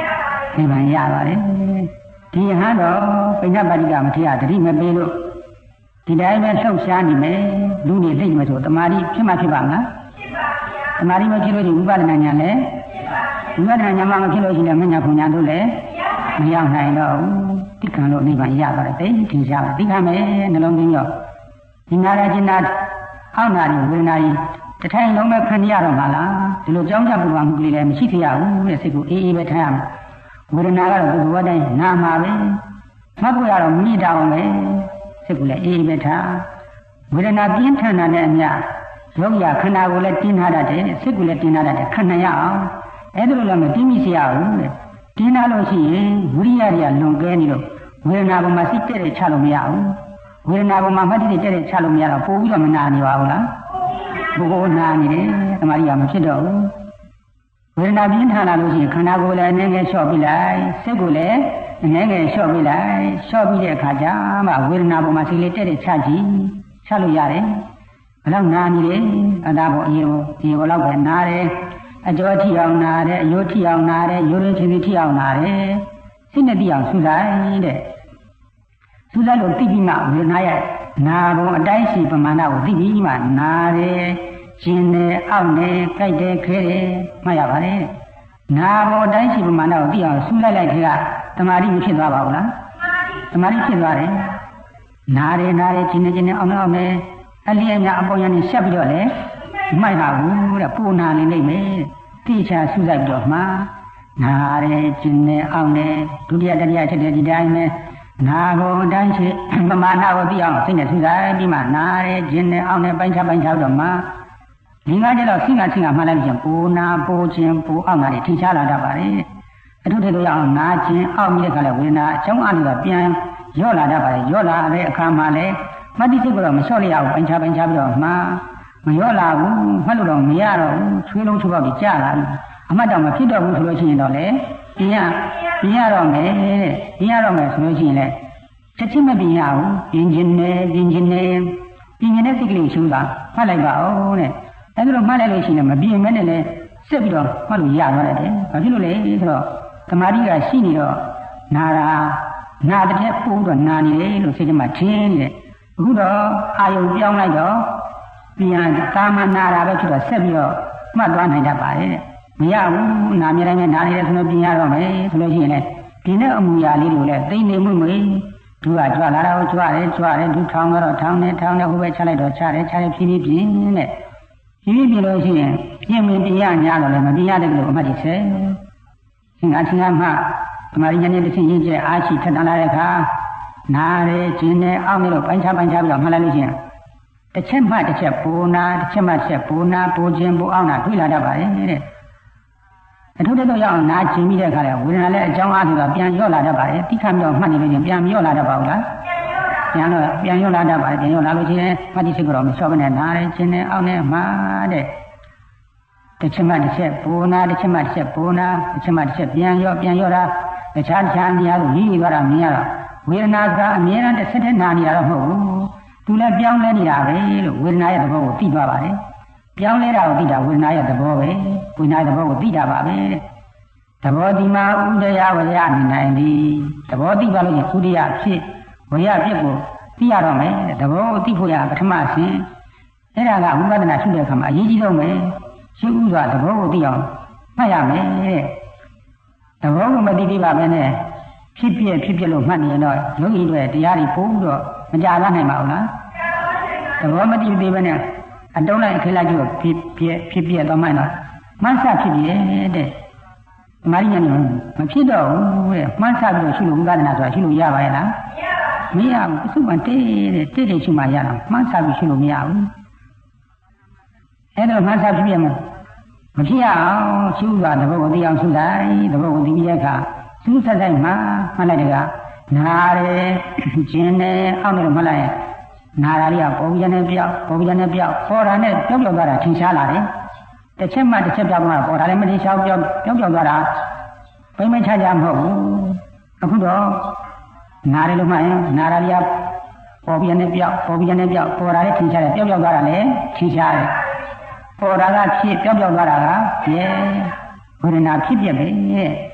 နိဗ္ဗာန်ရပါတယ်ဒီဟန်တော့ပိဏပါတိကမထေရတတိမပေးလို့ဒီတိုင်းပဲလှုပ်ရှားနေမယ်လူနေသိမဆိုတမာတိဖြစ်မှဖြစ်ပါမလားတမာတိမဖြစ်လို့ဒီဝိပဿနာဉာဏ်လည်းဝိပဿနာဉာဏ်မှမဖြစ်လို့ရှိရင်မဉ္ဇဏ်ဘုံဉာဏ်တို့လည်းမရောက်နိုင်တော့ဘူးတိခံလို့နိဗ္ဗာန်ရပါတယ်သိထင်ရှားပါတိခံမယ်နှလုံးသွင်းရောဒီနာရကျင်နာအောက်နာရီဝေဒနာရီတထိုင်လုံးပဲခံရတော့မှာလားဒီလိုကြောင်းကြပူပါမှုကလေးလည်းမရှိသေးရဘူးတဲ့စိတ်ကိုအေးအေးပဲထားရမယ်ဝေဒနာကတော့ဒီဘဝတိုင်းနာမှာပဲမှတ်ဖို့ရတော့မိတာအောင်ပဲစိတ်ကိုလည်းအေးအေးပဲထားဝေဒနာပြင်းထန်တာနဲ့အမျှရုပ်ရခန္ဓာကိုလည်းတင်းထားတတ်တယ်စိတ်ကိုလည်းတင်းထားတတ်တယ်ခံနိုင်ရအောင်အဲ့ဒါလိုလည်းမတင်းမိစေရဘူးတဲ့တင်းထားလို့ရှိရင်ဝိရိယတွေကလွန်ကဲနေလို့ဝေဒနာပေါ်မှာစိတ်တဲ့ချလို့မရဘူးဝေဒနာပေါ်မှာမှတ်တိတဲ့ချလို့မရတော့ပို့ပြီးတော့မနာနေပါဘူးလားဘိုးနာနေတယ်တမာရီကမဖြစ်တော့ဘူးဝေဒနာပြင်းထန်လာလို့ရှိရင်ခန္ဓာကိုယ်လည်းအနေငယ်လျှော့ပြလိုက်စိတ်ကိုလည်းအနေငယ်လျှော့ပြလိုက်လျှော့ပြီးတဲ့အခါကျမှဝေဒနာပေါ်မှာစိတ်လေးတဲ့ချကြည့်ချလို့ရတယ်ဘယ်လောက်နာနေလဲအသာပေါ်အေးပေါ်ဒီဘလောက်ပဲနာတယ်အကျော်ထီအောင်နာတယ်အယိုးထီအောင်နာတယ်ရိုးရင်းချင်းထီအောင်နာတယ်စိတ်နဲ့ထီအောင်ဆူလိုက်တဲ့ဆူလိုက်လို့သိပြီးမှဝေဒနာရဲ့နာပုံအတိုင်းရှိပမာဏကိုသိပြီးမှနာတယ်ရှင်တယ်အောက်တယ်ကြိုက်တယ်ခဲတယ်မှတ်ရပါတယ်နာပုံအတိုင်းရှိပမာဏကိုသိအောင်ဆူလိုက်တဲ့ခါတမာတိမဖြစ်သွားပါဘူးလားတမာတိဖြစ်သွားတယ်နာတယ်ရှင်တယ်အောက်တယ်အလျက်များအပေါ်ရနေဆက်ပြီးတော့လေမှိုက်ပါဘူးတဲ့ပူနာနေလိမ့်မယ်တိချာဆူလိုက်ပြီးတော့မှနာတယ်ရှင်တယ်အောက်တယ်ဒုတိယတတိယချက်တဲ့ဒီတိုင်းပဲနာကိုအတိုင်းရှိပမာဏကိုသိအောင်စိတ်နဲ့ဆူလိုက်ပြီးမှနာတယ်ရှင်တယ်အောက်တယ်ပိုင်းခြားတော့မှဒီငါကျတော့စိတ်ကမှတ်လိုက်ပြန်ပူနာပူခြင်းပူအောက်နာတွေထင်ရှားလာတတ်ပါတယ်အထုထည်လို့ရအောင်နာခြင်းအောက်ပြီးတဲ့ခါလဲဝေဒနာအကြောင်းအရင်းကပြန်ရော့လာတတ်ပါတယ်ရော့လာတဲ့အခါမှာလဲမတ္တိစိတ်ကတော့မလျှော့လိုက်ရဘူးပိုင်းခြားပြီးတော့မှမရော့လာဘူးမှတ်လို့တော့မရတော့ဘူးချွေးလုံးချွေးပေါက်ကြီးကြာလာပြီအမှတ်တော့မဖြစ်တော့ဘူးဆိုလို့ရှိရင်တော့လေပြင်ရတော့မယ်ဆိုလို့ရှိရင်လေချက်ချင်းမပြင်ရဘူးပြင်ခြင်းနဲ့စိတ်ကလေးရှုတာမှတ်လိုက်ပါဦးတဲ့အဲ့ဒါလိုမှတ်လိုက်လို့ရှိရင်မပြင်မဲနဲ့လေဆက်ပြီးတော့မှတ်လို့ရသွားတယ်ဘာဖြစ်လို့လဲဆိုတော့သမာဓိကရှိနေတော့နာတစ်ချက်ပို့တော့နာနေတယ်လို့စိတ်ထဲမှာထင်နေတယ်အခုတော့အာယုံပြောင်းလိုက်တော့ပြန်တာမနာတာပဲဖြစ်တော့ဆက်ပြီးတော့မှတ်သွားနိုင်တတ်ပါတယ်တဲ့မရဘူးနာမြဲတိုင်းနဲ့နာနေတယ်ဆိုတော့ပြင်ရတော့မယ်ဆိုလို့ရှိရင်လေဒီနဲ့အမူအရာလေးတွေလည်းသိနေမှုမွေသူကကြွလာတာကိုကြွတယ်သူထောင်းတော့ထောင်းတယ်ဟိုပဲချလိုက်တော့ချတယ်ဖြည်းဖြည်းပြင်တဲ့ဖြည်းဖြည်းပြင်လို့ရှိရင်ပြင်ပြင်ရညာတော့လည်းမပြင်ရတဲ့လို့အမှတ်ကြီးဆဲချင်းကမှသမာဓိဉာဏ်နဲ့တစ်ချင်းရင်းကျဲအားရှိထက်တန်လာတဲ့အခါနာတယ်ကျင်တယ်အောက်နေလို့ပိုင်းခြားပြီးတော့မှတ်လိုက်လို့ရှိရင်တစ်ချက်မှတစ်ချက်ပူနာတစ်ချက်မှတစ်ချက်ပူနာပူခြင်းပူအောက်နာတွေ့လာတတ်ပါတယ်တဲ့အထုတဲ့တော့ရအောင်နာကျင်ပြီးတဲ့အခါလဲဝေဒနာလည်းအကြောင်းအားဖြင့်ပြန်ရော့လာတတ်ပါတယ်တိခတ်ပြီးတော့မှတ်နေလို့ချင်းပြန်ရော့လာတတ်ပါဘူးလားပြန်ရော့လာတတ်ပါတယ်ပြန်ရော့လာလို့ချင်းမှတ်တိစိတ်ကတော့မလျှော့ဘဲနဲ့နာတယ်ကျင်တယ်အောက်နေမှာတဲ့တစ်ချက်မှတစ်ချက်ပူနာတစ်ချက်မှတစ်ချက်ပူနာတစ်ချက်မှတစ်ချက်ပြန်ရော့တာတခြားနေရာကိုရည်သွားတာမြင်ရတော့ဝေဒနာကအမြဲတမ်းတစ်ဆက်တည်းနာနေတာတော့မဟုတ်ဘူးသူလည်းပြောင်းလဲနေတာပဲလို့ဝေဒနာရဲ့သဘောကိုသိသွားပါတယ်ပြောင်းလဲတာကိုသိတာဝေဒနာရဲ့သဘောပဲဝေဒနာရဲ့သဘောကိုသိတာပါပဲသဘောဒီမှာဥဒယဝရနေနိုင်သည်သဘောသိပါလို့ဥဒယဖြစ်ဝရဖြစ်ကိုသိရတော့မယ်သဘောကိုသိဖို့ရပထမအဆင့်အဲ့ဒါကဝိပဿနာရှုတဲ့အခါမှာအရေးကြီးဆုံးပဲရှုဥစွာသဘောကိုသိအောင်မှတ်ရမယ်တဲ့သဘောကိုမသိသေးပါပဲနဲ့ဖြစ်ပြလို့မှတ်နေရင်တော့ယောဂီတွေတရားတွေပို့ပြီးတော့မကြလာနိုင်ပါဘူးလားသဘောမသိသေးပဲနဲ့အတုံးလိုက်ခက်လိုက်ပြီးဖြစ်တော့မှတော့မှန်းဆဖြစ်ပြတဲ့မာရိညာနဲ့မဖြစ်တော့ဘူးတဲ့မှန်းဆပြီးတော့ရှုလို့ဝိပဿနာဆိုတာရှုလို့ရပါရဲ့လားမရဘူးအစုမှတဲ့ရှုမှရတာမှန်းဆပြီးရှုလို့မရဘူးအဲ့ဒါမှန်းဆဖြစ်ပြမှာမဖြစ်ရအောင်ရှုတာသဘောကိုသိအောင်ရှုလိုက်သဘောကိုသိပြီးတဲ့အခါရှုဆက်ဆိုင်မှာမှတ်လိုက်တဲ့ကနာတယ်ကျင်တယ်အောက်နေလို့မှတ်လိုက်နာတာလေးကပေါ်ပြီးနေပြောက်ပေါ်တာနဲ့ပျောက်သွားတာထင်ရှားလာတယ်တစ်ချက်မှတစ်ချက်ပြောက်သွားတာပေါ်တာလည်းမထင်ရှားပျောက်သွားတာပိမချကြမဟုတ်ဘူးအခုတော့နာတယ်လို့မှရင်နာတာလေးကပေါ်ပြီးနေပြောက်ပေါ်တာလည်းထင်ရှားတယ်ပျောက်သွားတာလည်းထင်ရှားတယ်ပေါ်တာကဖြစ်ပျောက်သွားတာကဝေဒနာဖြစ်ပြပဲ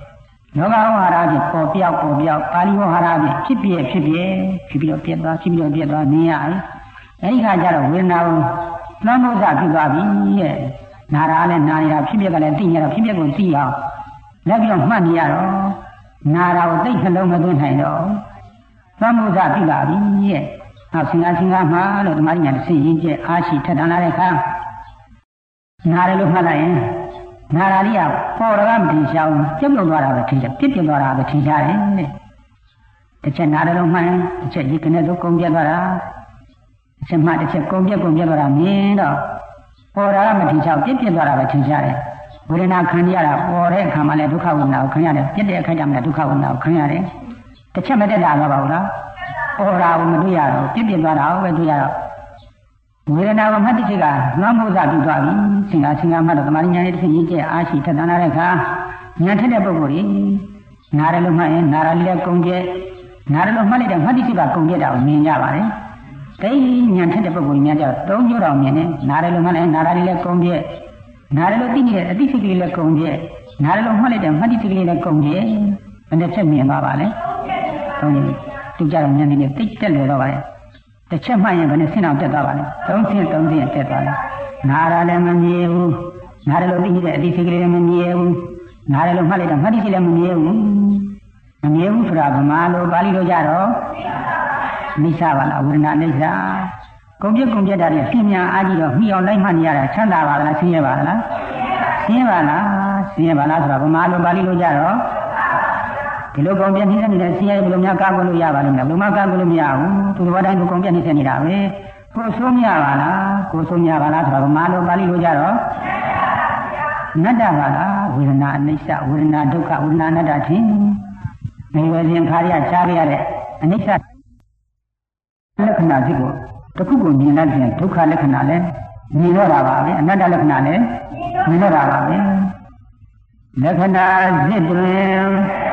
လောကဝါဒဖြင့်ပေါ်ပြောက်ပါဠိဝါဒဖြင့်ဖြစ်ပြီးတော့ပြတ်သွားမြင်ရတယ်အဲဒီခါကျတော့ဝေဒနာကိုလွှမ်းမိုးစပြုသွားပြီတဲ့နာတာလည်းနာနေတာဖြစ်ကလည်းသိရတော့ဖြစ်ကိုသိအောင်လက်ပြီးတော့မှတ်နေရတော့နာတာကိုသိနှလုံးမသွင်းနိုင်တော့လွှမ်းမိုးစပြုလာပြီတဲ့နောက်ဆင်္ကာမှာလို့ဓမ္မဉာဏ်သိရင်ကျအားရှိထက်တန်လာတဲ့အခါနာတယ်လို့မှတ်လိုက်ရင်နာရာလေးကပေါ်ရကမထင်ရှားဘူးပြုတ်ပြုတ်သွားတာပဲထင်ရှားပြစ်သွားတာပဲထင်ရှားတယ်တဲ့တစ်ချက်နာတယ်လို့မှန်တစ်ချက်ရေကနေတော့ကုန်ပြတ်သွားတာတစ်ချက်မှတစ်ချက်ကုန်ပြတ်သွားတာမြင်တော့ပေါ်ရကမထင်ရှားပြစ်သွားတာပဲထင်ရှားတယ်ဝေဒနာခံရတာပေါ်တဲ့အခါမှာလည်းဒုက္ခဝေဒနာကိုခံရတယ်ပြစ်တဲ့အခိုက်အတန့်မှာဒုက္ခဝေဒနာကိုခံရတယ်တစ်ချက်မတက်တာတော့ပါဘူးလားပေါ်တာကိုမတွေ့ရတော့ပြစ်သွားတာကိုပဲတွေ့ရတော့ဝေဒနာကိုမှတ်တိကလွှမ်းမိုးစပြုသွားပြီဆင်္ကာမှတော့တမာရဉာဏ်နဲ့တစ်ဆင့်ရင်းကျအားရှိထက်သန်လာတဲ့အခါဉာဏ်ထက်တဲ့ပုဂ္ဂိုလ်ကြီးနားတယ်လို့မှတ်ရင်နားရလေးလည်းကုန်ကျက်နားတယ်လို့မှတ်လိုက်တဲ့မှတ်တိကကုန်ကျက်တာကိုမြင်ကြပါလေတိဉာဏ်ထက်တဲ့ပုဂ္ဂိုလ်ကြီးများကြတော့သုံးမျိုးတော်မြင်နေနားတယ်လို့မှတ်လိုက်နားရလေးလည်းကုန်ကျက်နားတယ်လို့သိနေတဲ့အသိစိတ်ကလေးလည်းကုန်ကျက်နားတယ်လို့မှတ်လိုက်တဲ့မှတ်တိကလေးလည်းကုန်ကျက်ဘယ်နဲ့ချက်မြင်ပါပါလဲဟုတ်ပြီသူကြတော့ဉာဏ်လေးနဲ့တိတ်တက်လွယ်တော့ပါလေတစ်ချက်မှရင်ဘယ်နဲ့ဆင်းအောင်တက်သွားပါလဲသုံးဆင်းတက်သွားတယ်နားရလည်းမမြင်ဘူးနားရလို့သိနေတဲ့အတိစိတ်ကလေးလည်းမမြင်ဘူးနားရလို့မှတ်လိုက်တော့မှတ်တိစိတ်လည်းမမြင်ဘူးဆိုတာဗမာလိုပါဠိလိုကြတော့မိစ္ဆာပါလားဝေဒနာမိစ္ဆာကုန်ပြတာတွေပြင်းများအားကြီးတော့မိအောင်လိုက်မှတ်နေရတာချမ်းသာပါလားဆင်းရဲပါလားဆင်းရဲပါလားဆိုတာဗမာလိုပါဠိလိုကြတော့ဒီလိုကုန်ပြနှိမ့်နေတဲ့ဆင်းရဲဘယ်လိုများကာကွယ်လို့ရပါလိမ့်မယ်ဘယ်လိုမှကာကွယ်လို့မရဘူးသူတော်တိုင်းကုန်ပြနှိမ့်နေတာပဲကိုယ်ဆိုးမရပါလားဆိုတာဗမာလိုပါဠိလိုကြတော့နတ္တပါလားဝေဒနာအနိစ္စဝေဒနာဒုက္ခဝေဒနာအနတ္တချင်းနေဝေစဉ်ခါရချားရတဲ့အနိစ္စလက္ခဏာစိတ်ကိုတစ်ခုကိုမြင်လိုက်ရင်ဒုက္ခလက္ခဏာလည်းမြင်တော့တာပါပဲအနတ္တလက္ခဏာလည်းမြင်တော့တာပါပဲလက္ခဏာစိတ်တွင်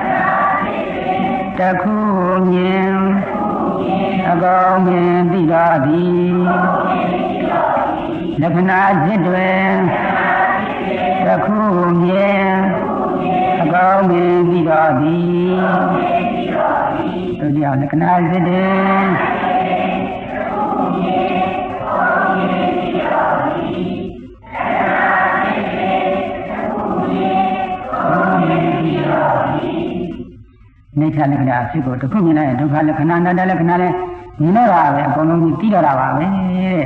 တခုမြင်အကောင်မြင်သိတော်သည်လက္ခဏာစိတ်တွင်တခုမြင်အကောင်မြင်သိတော်သည်တို့ကြောင့်လက္ခဏာစိတ်တွင်နိစ္စလက္ခဏာစိတ်ကိုတစ်ခုမြင်လိုက်ရင်ဒုက္ခလက္ခဏာအနတ္တလက္ခဏာလည်းမြင်တော့တာပဲအကုန်လုံးသိတော့တာပါပဲတဲ့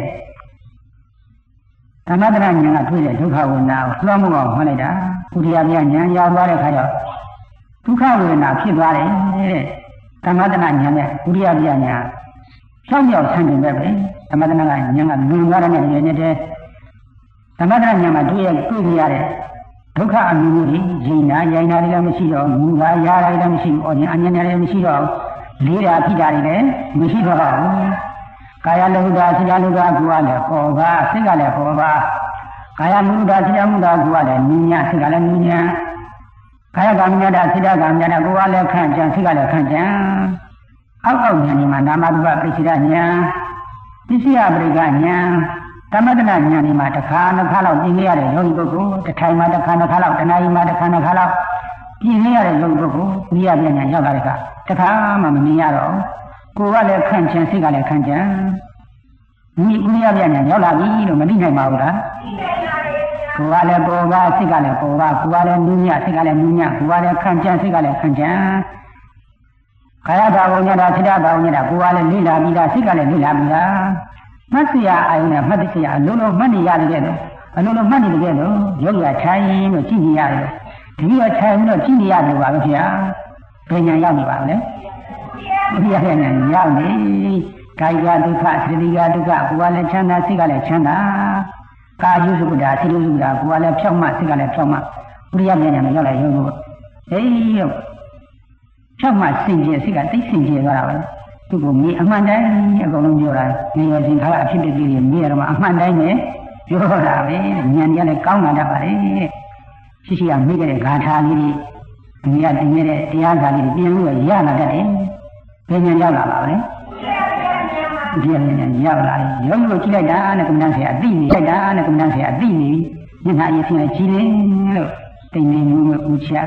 သမထဉာဏ်ကတွေ့တဲ့ဒုက္ခဝေဒနာကိုလွှမ်းမိုးအောင်မှတ်လိုက်တာကုရိယာပြဉာဏ်ရောက်သွားတဲ့အခါကျဒုက္ခဝေဒနာဖြစ်သွားတယ်တဲ့သမထဉာဏ်နဲ့ကုရိယာပြဉာဏ်ဖြောင်းပြောင်းဆန်းတယ်ပဲသမထဉာဏ်ကဉာဏ်ကလွန်သွားတဲ့နေနဲ့တဲ့သမထဉာဏ်မှာတွေ့ရတဲ့ဒုက္ခအမျိုးမျိုးတွေရိနာရိုင်းနာတွေလည်းမရှိတော့မူတာရာတွေလည်းမရှိဘူးအဉာဏ်လည်းမရှိတော့လေးတာဖြစ်တာတွေလည်းမရှိတော့ဘူးကာယလောကစိတ္တလောကကိုယ်ကလည်းဟောပါစိတ်ကလည်းဟောပါကာယမုဒ္ဒစိတ္တမုဒ္ဒကိုယ်ကလည်းဉာဏ်စိတ်ကလည်းဉာဏ်ကာယကံဉာဏ်စိတ္တကံဉာဏ်ကိုယ်ကလည်းခံကြံစိတ်ကလည်းခံကြံအောက်ဉာဏ်ဒီမှာနာမရူပပိစ္ဆေဒဉာဏ်ပစ္စယပရိက္ခဉာဏ်သမထဉာဏ်ဒီမှာတစ်ခါနှစ်ခါလောက်ပြင်ရတဲ့ယောဂီပုဂ္ဂိုလ်တစ်ထိုင်မှာတစ်ခါနှစ်ခါလောက်တဏှာကြီးမှာတစ်ခါနှစ်ခါလောက်ပြင်ရတဲ့ယောဂီပုဂ္ဂိုလ်ဝိရိယဉာဏ်ရောက်လာတဲ့အခါတစ်ခါမှမမြင်ရတော့ကိုယ်ကလည်းခံချင်စိတ်ကလည်းခံချင်ဒီဝိရိယဉာဏ်ရောက်လာပြီလို့မသိနိုင်ပါဘူးလားကိုယ်ကလည်းပေါ်ပါစိတ်ကလည်းပေါ်ပါကိုယ်ကလည်းနူးညံ့စိတ်ကလည်းနူးညံ့ကိုယ်ကလည်းခံချင်စိတ်ကလည်းခံချင်ကာယဘာဝဉာဏ်စိတ္တဘာဝဉာဏ်ကိုယ်ကလည်းလိလာပြီးသားစိတ်ကလည်းလိလာပြီးသားမှတ်စရာအာယုနဲ့မှတ်သိစရာအလုံးလုံးမှတ်နေရတယ်လို့အလုံးလုံးမှတ်နေတယ်လို့ယောဂီကထိုင်လို့ကြည့်နေရတယ်ဒီလိုထိုင်လို့ကြည့်နေရတယ်ပါပဲခင်ဗျာဘယ်ဉာဏ်ရောက်နေပါလဲဘုရားရဲ့ဉာဏ်ရောက်နေကာယဒုက္ခသတိကဒုက္ခကိုယ်ကလည်းချမ်းသာစိတ်ကလည်းချမ်းသာကာယုစုကတာစိတ္တစုကတာကိုယ်ကလည်းဖြောင့်မစိတ်ကလည်းဖြောင့်မဘုရားဉာဏ်နဲ့ရောက်လာရုံကိုဟေးဖြောင့်မစင်ကြယ်စိတ်ကသိစင်ကြယ်သွားတာပဲသူကမြေအမှန်တိုင်းအကုန်လုံးပြောတာနေရစဉ်ခါကအဖြစ်တည်းကြီးမြေရမှာအမှန်တိုင်းနဲ့ပြောတာပဲဉာဏ်ကြီးလည်းကောင်းလာတတ်ပါလေရှိရှိကမိခဲ့တဲ့ဂါထာလေးတွေဒီကတင်ခဲ့တဲ့တရားစာလေးတွေပြန်လို့ရလာတတ်တယ်ဘယ်ဉာဏ်ရောက်လာပါလဲဒီဉာဏ်ရောက်လာရင်ယောဂီကိုကြည့်လိုက်တာနဲ့ကမ္မဋ္ဌာန်းဆရာအသိနေလိုက်တာနဲ့ကမ္မဋ္ဌာန်းဆရာအသိနေပြီမျက်နှာအရင်ဆင်းလိုက်ကြည့်လေလို့တိမ်နေမှုဦးချ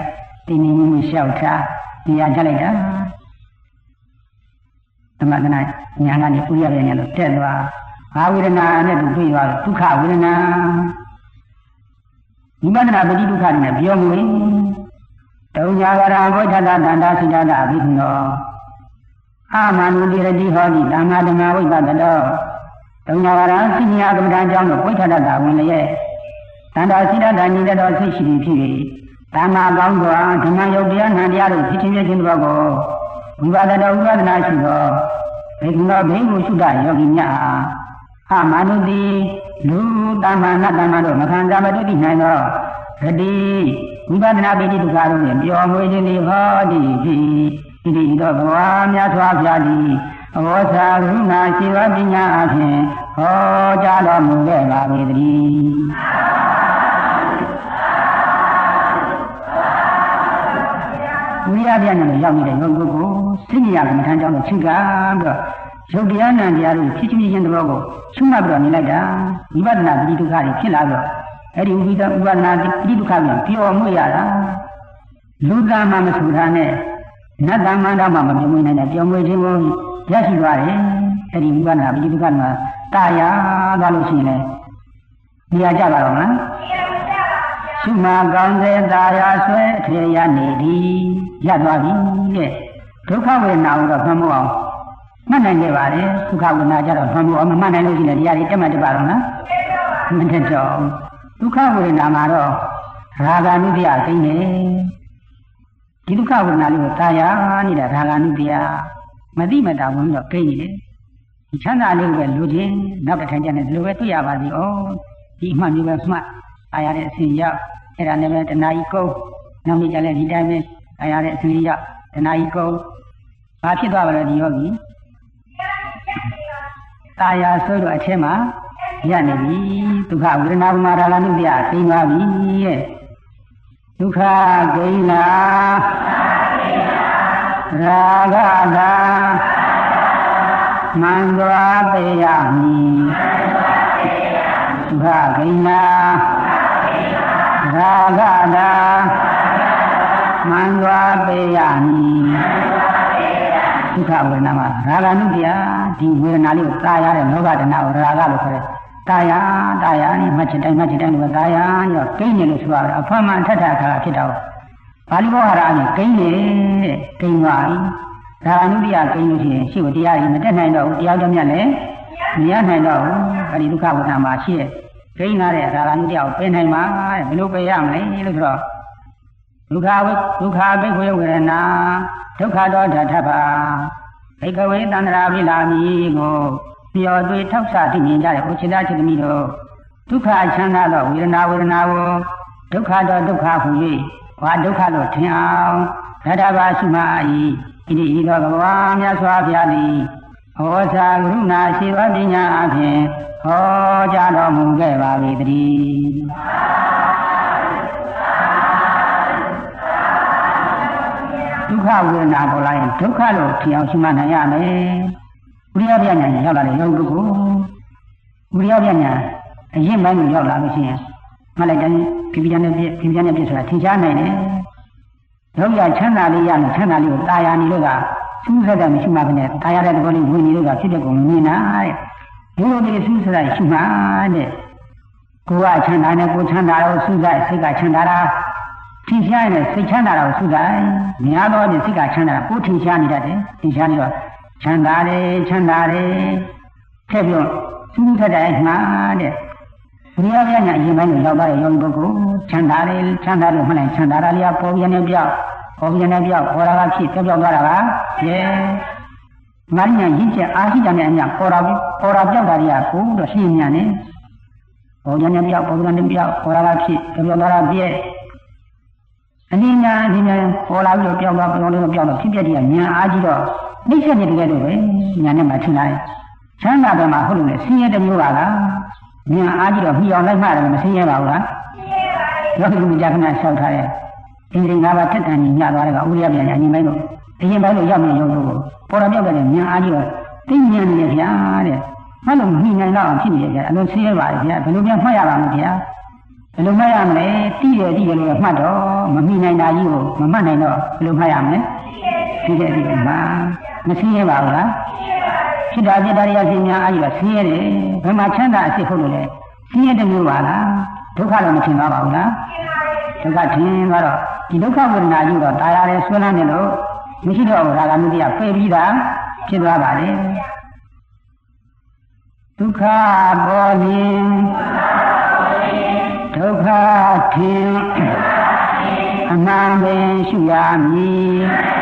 တင်းနေမှုလျှောက်ထားနေရာချလိုက်တာသမထနာညာကနေဥရပြညာလို့တက်သွားဘာဝေဒနာနဲ့သူတွေ့သွားဒုက္ခဝေဒနာဝိပဿနာပฏิဒုက္ခနဲ့ပြောမှုတုံညာကရာဘောဓတတန္တာစိတ္တအဘိဓိနောအာမနုတိရတိဟောတိဓမ္မဓမ္မဝိပဿတောတုံညာကရာစိညာကမ္မဋ္ဌာန်းကြောင့်ဝိထတတဝင်လျက်တန္တာစိတ္တညီတတော်စိတ်ရှိဖြစ်၍ဓမ္မကောင်းစွာဓမ္မယုတ်တရားနံတရားတို့ဖြစ်ခြင်းခြင်းတော်ကိုဝိပဿနာဝိပဿနာရှိသောဘေကုဏဘိက္ခုရှုတယောဂီများအာမနုတိလူတမ္မာနတမ္မာတို့မခံစားမတွေ့နိုင်သောဂတိဝိပဿနာပိဋိဒုက္ခတို့ဖြင့်ပျော်မွေခြင်းသည်ဟောတိဖြစ်ဣတိသောဘဝမြတ်စွာဘုရားသည်အဝေါစာကရုဏာရှိသောပညာအဖြင့်ဟောကြားတော်မူခဲ့ပါပေတည်းဝိရပြညာနဲ့ရောက်နေတဲ့ယောဂီကိုသိဉာဏ်ကမ္မထမ်းကြောင့်ချိန်ကပြီးတော့ယုတ်တရားနဲ့တရားတို့ဖြစ်ခြင်းသဘောကိုရှုမှတ်ပြီးတော့နေလိုက်တာဝိပဿနာပိဋိဒုက္ခတွေဖြစ်လာပြီးတော့အဲ့ဒီဝိပဿနာပိဋိဒုက္ခပြန်ပျော်မွေ့ရတာလူသားမှမဆူထားနဲ့နတ်သားမှတော့မှမပျော်မွေ့နိုင်တဲ့ပျော်မွေ့ခြင်းကိုရရှိသွားတယ်အဲ့ဒီဝိပဿနာပိဋိဒုက္ခမှာတာယာသွားလို့ရှိရင်လည်းနေရာကြပါတော့မလားရှုမှကောင်းတဲ့တာယာဆွဲထေရနေသည်ရသွားပြီတဲ့ဒုက္ခဝေဒနာကိုတော့မှတ်မအောင်မှတ်နိုင်ကြပါလေဒုက္ခဝေဒနာကြတော့မှတ်မအောင်မမှတ်နိုင်လို့ရှိရင်တရားတွေတက်မှတက်ပါတော့နော်မတက်တော့ဒုက္ခဝေဒနာမှာတော့ရာဂ ानु တရားသိနေဒီဒုက္ခဝေဒနာလေးကိုတာယာနေတာရာဂ ानु တရားမသိမတာဝင်တော့ကိန်းနေတယ်ဒီချမ်းသာလေးကိုပဲလူချင်းနောက်တစ်ထိုင်ကျနေဒီလိုပဲတွေ့ရပါသည်ဩဒီအမှန်မျိုးပဲမှတ်တာယာတဲ့အစဉ်ရောက်အဲ့ဒါနဲ့ပဲတဏှာကြီးကုန်းနောက်နေ့ကျလည်းဒီတိုင်းပဲတာယာတဲ့အစဉ်ရောက်တဏှာကြီးကုန်းဘာဖြစ်သွားပါလဲဒီယောဂီတာယာဆိုတော့အထက်မှာရနေပြီဒုက္ခဝေဒနာမှာရာဂ ानु တရားသိသွားပြီရဲ့ဒုက္ခဂိနာရာဂတာမန္တဝပေယမိဒုက္ခဂိနာရာဂတာမန္တဝပေယမိဒုက္ခဝေဒနာမှာရာဂ ानु တရားဒီဝေဒနာလေးကိုတာယာတဲ့လောဘတဏှာကိုရာဂလို့ခေါ်တယ်တာယာနဲ့မှတ်ချတိုင်းလို့တာယာရောကိန်းနေလို့ဆိုရတာအဖမှန်ထထအခါဖြစ်တော့ပါဠိဘောဟာရအရင်ကိန်းနေတဲ့ကိန်းပါပြီဒါအနုတ္တိယကိန်းလို့ရှိရင်ရှိဖို့တရားကြီးမတက်နိုင်တော့ဘူးတရားတော်မြတ်လည်းမရနိုင်တော့ဘူးအဲဒီဒုက္ခဝေဒနာမှာရှိတဲ့ကိန်းလာတဲ့ဒါအနုတ္တိယကိုပယ်နိုင်မှာတဲ့ဘယ်လိုပယ်ရမလဲလို့ဆိုတော့ဒုက္ခဘိက္ခဝေဒနာဒုက္ခတော့ဓာထပါဘိက္ခဝေသန္တရာပိလာမိကိုပျော်သွေးထောက်ဆသိမြင်ကြတဲ့ဥစ္စာจิตသမီးတို့ဒုက္ခချမ်းသာသောဝေဒနာကိုဒုက္ခတော့ဒုက္ခဟူ၍ဘာဒုက္ခလို့ထင်အောင်ဓာတပါရှိမှ၏ဣတိဤသောဘဝမြတ်စွာဘုရားသည်ဟောစာကရုဏာရှိသောပညာအဖြင့်ဟောကြားတော်မူခဲ့ပါ၏တည်းဒုက္ခဝေဒနာပေါ်လာရင်ဒုက္ခလို့ထင်အောင်ရှိမှနိုင်ရမယ်ဝိရိယပြညာရောက်လာတဲ့ယောဂီကိုဝိရိယပြညာအရင်ပိုင်းကိုရောက်လာလို့ရှိရင်မှတ်လိုက်တယ်ပြပြနဲ့ပြဆိုတာထင်ရှားနိုင်တယ်ယောဂီချမ်းသာလေးရမယ်ချမ်းသာလေးကိုတာယာနေလို့ကစူးစက်တယ်မရှိမှဘဲနဲ့တာယာတဲ့သဘောလေးဝင်နေလို့ကဖြစ်တဲ့ကုန်မြင်တာတဲ့ဒီလိုဒီစူးစက်ရှိမှတဲ့ကိုယ်ကချမ်းသာနေကိုယ်ချမ်းသာတော့စူးစက်စိတ်ကချမ်းသာတာထင်ရှားနေစိတ်ချမ်းသာတာကိုစူးစက်များတော့ဒီစိတ်ကချမ်းသာကိုထင်ရှားနေတတ်တယ်ထင်ရှားနေတော့ချမ်းသာတယ်ထည့်ပြီးစူးထက်တယ်မှာတဲ့ဘုရားပြညာအရင်ပိုင်းကိုရောက်သွားတဲ့ယောဂီပုဂ္ဂိုလ်ချမ်းသာတယ်မှလိုက်ချမ်းသာတာလေးကပေါ်ပြနေပြောက်ခေါ်တာကဖြစ်ပြောက်သွားတာပါယေငါညာရင့်ချက်အားရှိကြတဲ့အညာပေါ်တာပြောက်တာတွေကကိုတော့ရှင်းညာနေပေါ်ပြနေပြောက်ခေါ်တာကဖြစ်ပြောက်သွားတာပြည့်အနည်းညာပေါ်လာပြီးတော့ပြောက်တော့ဖြစ်ပြတဲ့ညာအားကြီးတော့နှိမ့်ဆက်နေတကယ်တော့ပဲညာနဲ့မှထင်လိုက်ချမ်းသာတယ်မှာဟုတ်လို့လေဆင်းရဲတဲ့မျိုးပါလားညာအားကြီးတော့မှီအောင်လိုက်မှတယ်မဆင်းရဲပါဘူးလားယောဂီမကြခဏလျှောက်ထားတဲ့ဣန္ဒြေ၅ပါးထက်တန်ကြီးညသွားတဲ့ကဥရိယပြန်ညာအရင်ပိုင်းလို့ရောက်နေရုံလို့ပေါ်တော်ပြောက်တဲ့ညာအားကြီးတော့သိဉာဏ်နေဗျာတဲ့မှတ်လို့မှီနိုင်တော့အောင်ဖြစ်နေကြတယ်အလုံးဆင်းရဲပါလေဗျာဘယ်လိုများမှတ်ရပါမလဲဗျာဘယ်လိုမှတ်ရမလဲတိတယ်လို့မှတ်တော့မမိနိုင်တာကြီးကိုမမှတ်နိုင်တော့ဘယ်လိုမှတ်ရမလဲတိတယ်မှာမဆင်းရဲပါဘူးလားဖြစ်တာဖြစ်တာရစီများအားကြီးကဆင်းရဲတယ်ဘယ်မှာချမ်းသာအစ်စ်ဟုတ်လို့လဲဆင်းရဲတဲ့မျိုးပါလားဒုက္ခတော့မထင်ပါဘူးလားဒုက္ခထင်သွားတော့ဒီဒုက္ခဝေဒနာကြီးတော့တာယာတယ်ဆွဲလန်းတယ်လို့မရှိတော့ဘူးဒါကမြတ်ပယ်ပြီးတာဖြစ်သွားပါလေဒုက္ခပေါ်ရင်ဒုက္ခထင်အမှန်ပဲရှုရမည်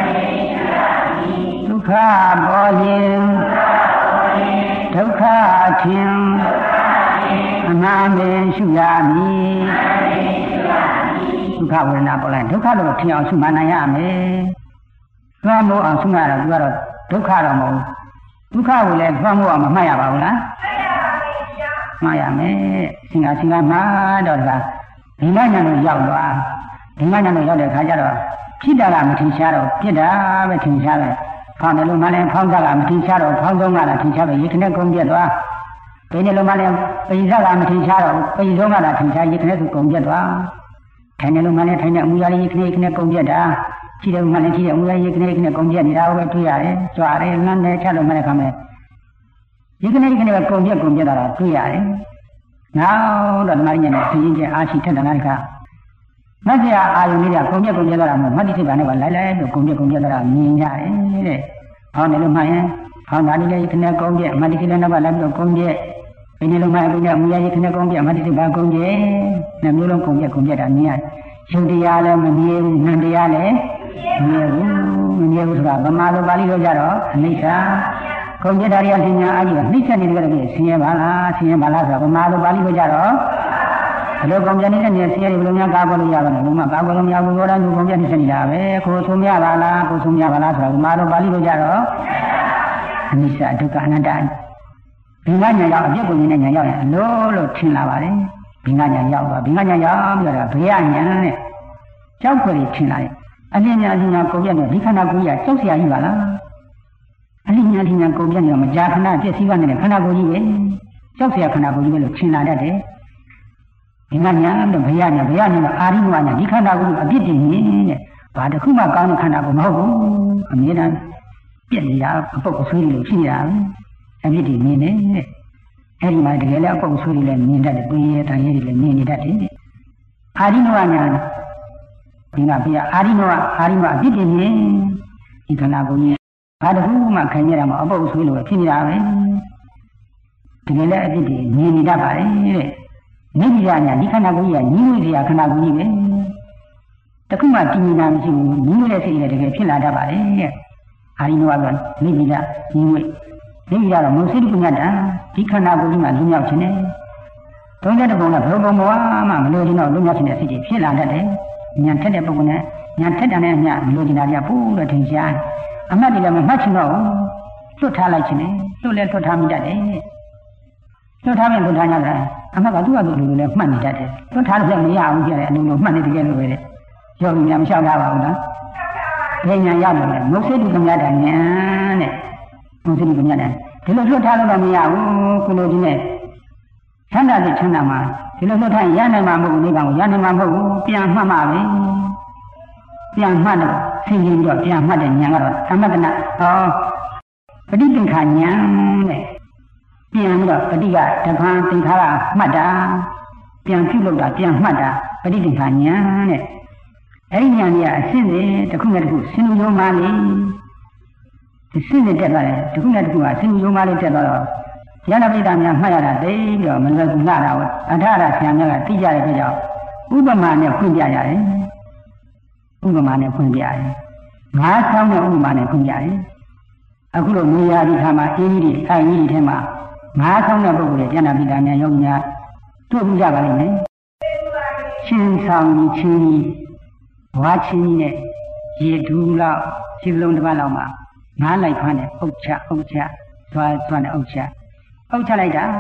ဒုက္ခပေါ်ရင်ဒုက္ခထင်အမှန်ပဲရှုရမည်ဒုက္ခဝေဒနာပေါ်လိုက်ဒုက္ခလို့ထင်အောင်ရှုမှနိုင်ရမယ်သွမ်းမို့အောင်ရှုရတော့သူကတော့ဒုက္ခတော့မဟုတ်ဒုက္ခကိုလည်းသွမ်းမို့အောင်မမှတ်ရပါဘူးလားမှတ်ရမယ်စင်္ဂမှာတော့ဒါဒိဋ္ဌညာလို့ရောက်သွားဒိဋ္ဌညာလို့ရောက်တဲ့ခါကျတော့ဖြစ်တာကမထင်ရှားတော့ပြစ်တာပဲထင်ရှားတယ်ဖောင်းတယ်လို့မှလည်းဖောင်းတာကမထင်ရှားတော့ဖောင်းဆုံးကလည်းထင်ရှားပဲရေခနဲ့ကုန်ပြတ်သွားပိနေလို့မှလည်းပိစကမထင်ရှားတော့ပိဆုံးကလည်းထင်ရှားရေခနဲ့ဆိုကုန်ပြတ်သွားထိုင်တယ်လို့မှလည်းထိုင်တဲ့အမူအရာရေခနဲ့ကုန်ပြတ်တာကြည့်တယ်မှလည်းကြည့်တဲ့အမူအရာရေခနဲ့ကုန်ပြတ်နေတာပဲတွေ့ရတယ်ကြွားတယ်လမ်းတယ်ချလို့မှလည်းခါမယ်ရေခနဲ့ကုန်ပြတ်တာတွေ့ရတယ်နောက်တော့ဓမ္မရင်းနဲ့သိရင်ကျအားရှိထက်တနာတခါမတ်တရားအာယုန်လေးကကုန်ပြတ်သွားတာမဟုတ်မတ္တိစိတ်ပါနဲ့ကလိုက်လို့ကုန်ပြတ်သွားတာမြင်ရတယ်တဲ့ဟောတယ်လို့မှရင်ဟောတာလေးလည်းခနဲ့ကုန်ပြတ်မတ္တိစိတ်လည်းတော့လိုက်ပြီးတော့ကုန်ပြတ်ဘယ်လိုမှကုန်ပြတ်မူရရေးခနဲ့ကုန်ပြတ်မတ္တိစိတ်ပါကုန်ပြတ်နှမျိုးလုံးကုန်ပြတ်တာမြင်ရတယ်ယုတ်တရားလည်းမမြင်ဘူးနံတရားလည်းမမြင်ဘူးဆိုတာဗမာလိုပါဠိလိုကြတော့အနိစ္စကုန်ပြတာရဆင်းရဲအားကြီးကနှိမ့်ဆက်နေကြတယ်ဆင်းရဲပါလားဆိုတော့ဗမာလိုပါဠိလိုကြတော့ဘယ်လိုကုန်ပြနေတဲ့နေဆင်းရဲဘယ်လိုများကာကွယ်လို့ရပါလဲဘုမကာကွယ်လို့မရဘူးဘောဓသူကုန်ပြနေနေတာပဲကိုဆုံးမရပါလားဆိုတော့ဗမာလိုပါဠိလိုကြတော့အနိစ္စဒုက္ခအနတ္တဘင်္ဂညာရောက်အပြစ်ကိုမြင်တဲ့ညာရောက်ရင်အလို့ထင်လာပါလေဘင်္ဂညာရောက်သွားဘင်္ဂညာရောက်ပြီးတော့ဘေးရညာနဲ့ကြောက်ခွေထင်လာတယ်အလင်းညာကုန်ပြတဲ့ဒီခန္ဓာကိုယ်ကြီးကကြောက်เสียကြီးပါလားအလိညာတိညာကုန်ပြနေတော့မကြာခဏပြည့်စည်ပါနေတဲ့ခန္ဓာကိုယ်ကြီးပဲကြောက်เสียခန္ဓာကိုယ်ကြီးပဲလို့ထင်လာတတ်တယ်ဒီကညာတော့ဘုရားညာတော့အာရိမညာဒီခန္ဓာကိုယ်ကိုအပြစ်တင်နေတဲ့ဘာတစ်ခုမှကောင်းတဲ့ခန္ဓာကိုယ်မဟုတ်ဘူးအမြဲတမ်းပြည့်နေတာအပုပ်အဆွေးလို့ရှိနေတာပဲအပြစ်တင်နေတယ်အဲဒီမှာတကယ်လည်းအပုပ်အဆွေးတွေလည်းမြင်တတ်တယ်ကိုယ်ရဲ့တန်ရည်တွေလည်းမြင်နေတတ်တယ်အာရိမညာဒီကဘုရားအာရိမအပြစ်တင်နေဒီခန္ဓာကိုယ်ကြီးဘာတခုမှခံရတာမအပုပ်ဆွေးလို့ဖြစ်နေတာပဲတကယ်လည်းအပြစ်တွေမြင်နေတတ်ပါလေတဲ့မိဂိယညာဒီခန္ဓာကိုယ်ကြီးကညီးဝေးစရာခန္ဓာကိုယ်ကြီးပဲတခုမှတည်နေတာမရှိဘူးညီးဝေးတဲ့စိတ်နဲ့တကယ်ဖြစ်လာတတ်ပါလေတဲ့အာရိနဝကမိဂိယညီးဝေးမိဂိယတော့မုစိတ္တညတ္တဒီခန္ဓာကိုယ်ကြီးမှာလွမြောက်ခြင်းနဲ့သုံးတဲ့ဘုံကဘယ်ဘုံဘဝမှမလို့ခြင်းတော့လွမြောက်ခြင်းတဲ့စိတ်တွေဖြစ်လာတတ်တယ်ညာထက်တဲ့ပုဂ္ဂိုလ်နဲ့ညာထက်တာနဲ့ညာမလို့ခြင်းတာတွေကပို့လို့ထင်ရှားအမှတ်တွေလည်းမမှတ်ချင်တော့ဘူးလွတ်ထားလိုက်ခြင်းနဲ့လွတ်ထားမိတတ်တယ်လွတ်ထားကြတာအမှတ်ကသူ့အတူလူလည်းမှတ်နေတတ်တယ်လွတ်ထားလို့လည်းမရဘူးကြတယ်အလုံးလုံးမှတ်နေတကယ်လို့ပဲတဲ့ယောဂီများမလျှောက်တာပါဘူးလားဘယ်ညာရောက်တယ်မုစိတ္တညာတန်ညာတဲ့မုစိတ္တညာတန်ဒီလိုလွတ်ထားလို့တော့မရဘူးကုလိုကြီးနဲ့ချမ်းသာတဲ့ချမ်းသာမှာဒီလိုလွတ်ထားရနိုင်မှာမဟုတ်ဘူးနိဗ္ဗာန်ကိုရနိုင်မှာမဟုတ်ဘူးပြန်မှတ်မှာပဲပြန်မှတ်တော့ဆင်းရဲပြီးတော့ပြန်မှတ်တဲ့ဉာဏ်ကတော့သမတနာပဋိသင်္ခာဉာဏ်တဲ့ပြန်ပြီးတော့ပဋိကတခါသင်္ခါရမှတ်တာပြန်ပြုလုပ်တာပြန်မှတ်တာပဋိသင်္ခာဉာဏ်တဲ့အဲ့ဒီဉာဏ်ကြီးကအရှင်းတယ်တစ်ခုနဲ့တစ်ခုဆင်းရုံမှလေးဒီရှင်းနေတက်သွားတယ်တစ်ခုနဲ့တစ်ခုကဆင်းရုံမှလေးတက်သွားတော့ဉာဏ်ပိဋကများမှတ်ရတာသိပြီးတော့မလွယ်ကူလာတာပေါ့အထာရဆရာများကသိကြတဲ့ကြောင့်ဥပမာနဲ့ဖွင့်ပြရတယ်ဥပမာနဲ့ဖွင့်ပြရတယ်ငါးဆောင်တဲ့ဥပမာနဲ့ဖွင့်ပြရတယ်အခုလိုနေရာဒီခါမှာအင်းကြီးအိုင်ကြီးထဲမှာငါးဆောင်တဲ့ပုဂ္ဂိုလ်တွေဉာဏပိဋကများယောဂီများတွေ့ကြပါလိမ့်မယ်ချင်းဆောင်ချင်းဘွားချင်းနဲ့ရေဒူးလောက်ခြေလုံးတစ်ပတ်လောက်မှာငါးလိုက်ခွန်းနဲ့အုတ်ချသွားနဲ့အုတ်ချလိုက်တာ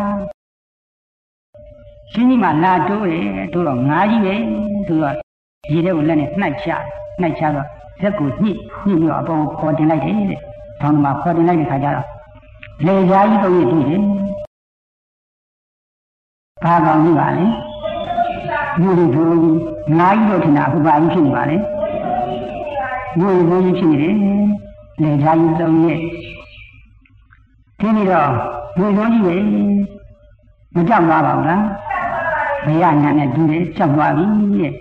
ချင်းကြီးမှာလာတိုးတယ်တိုးတော့ငါးကြီးပဲဆိုတော့ရေထဲကိုလက်နဲ့နှိုက်ချတော့ဇက်ကိုညှိပြီးတော့အပေါ်ပေါ်တင်လိုက်တယ်တဲ့။ထောင်းမှာပေါ်တင်လိုက်တဲ့ခါကျတော့လေကြားကြီးတော့တွေ့တယ်။ဘာကောင်ကြီးပါလဲ။မူရင်းဘုန်းကြီးငါးကြီးတို့ထင်တာအခုပါကြီးဖြစ်နေပါလေမူရင်းဘုန်းကြီးဖြစ်နေတယ်လေဓာကြီး3ရက်ဒီနေ့တော့မူရင်းဘုန်းကြီးပဲမကြောက်သွားပါဘူးလားဘယ်ရညာနဲ့တူတယ်ကြောက်သွားပြီတဲ့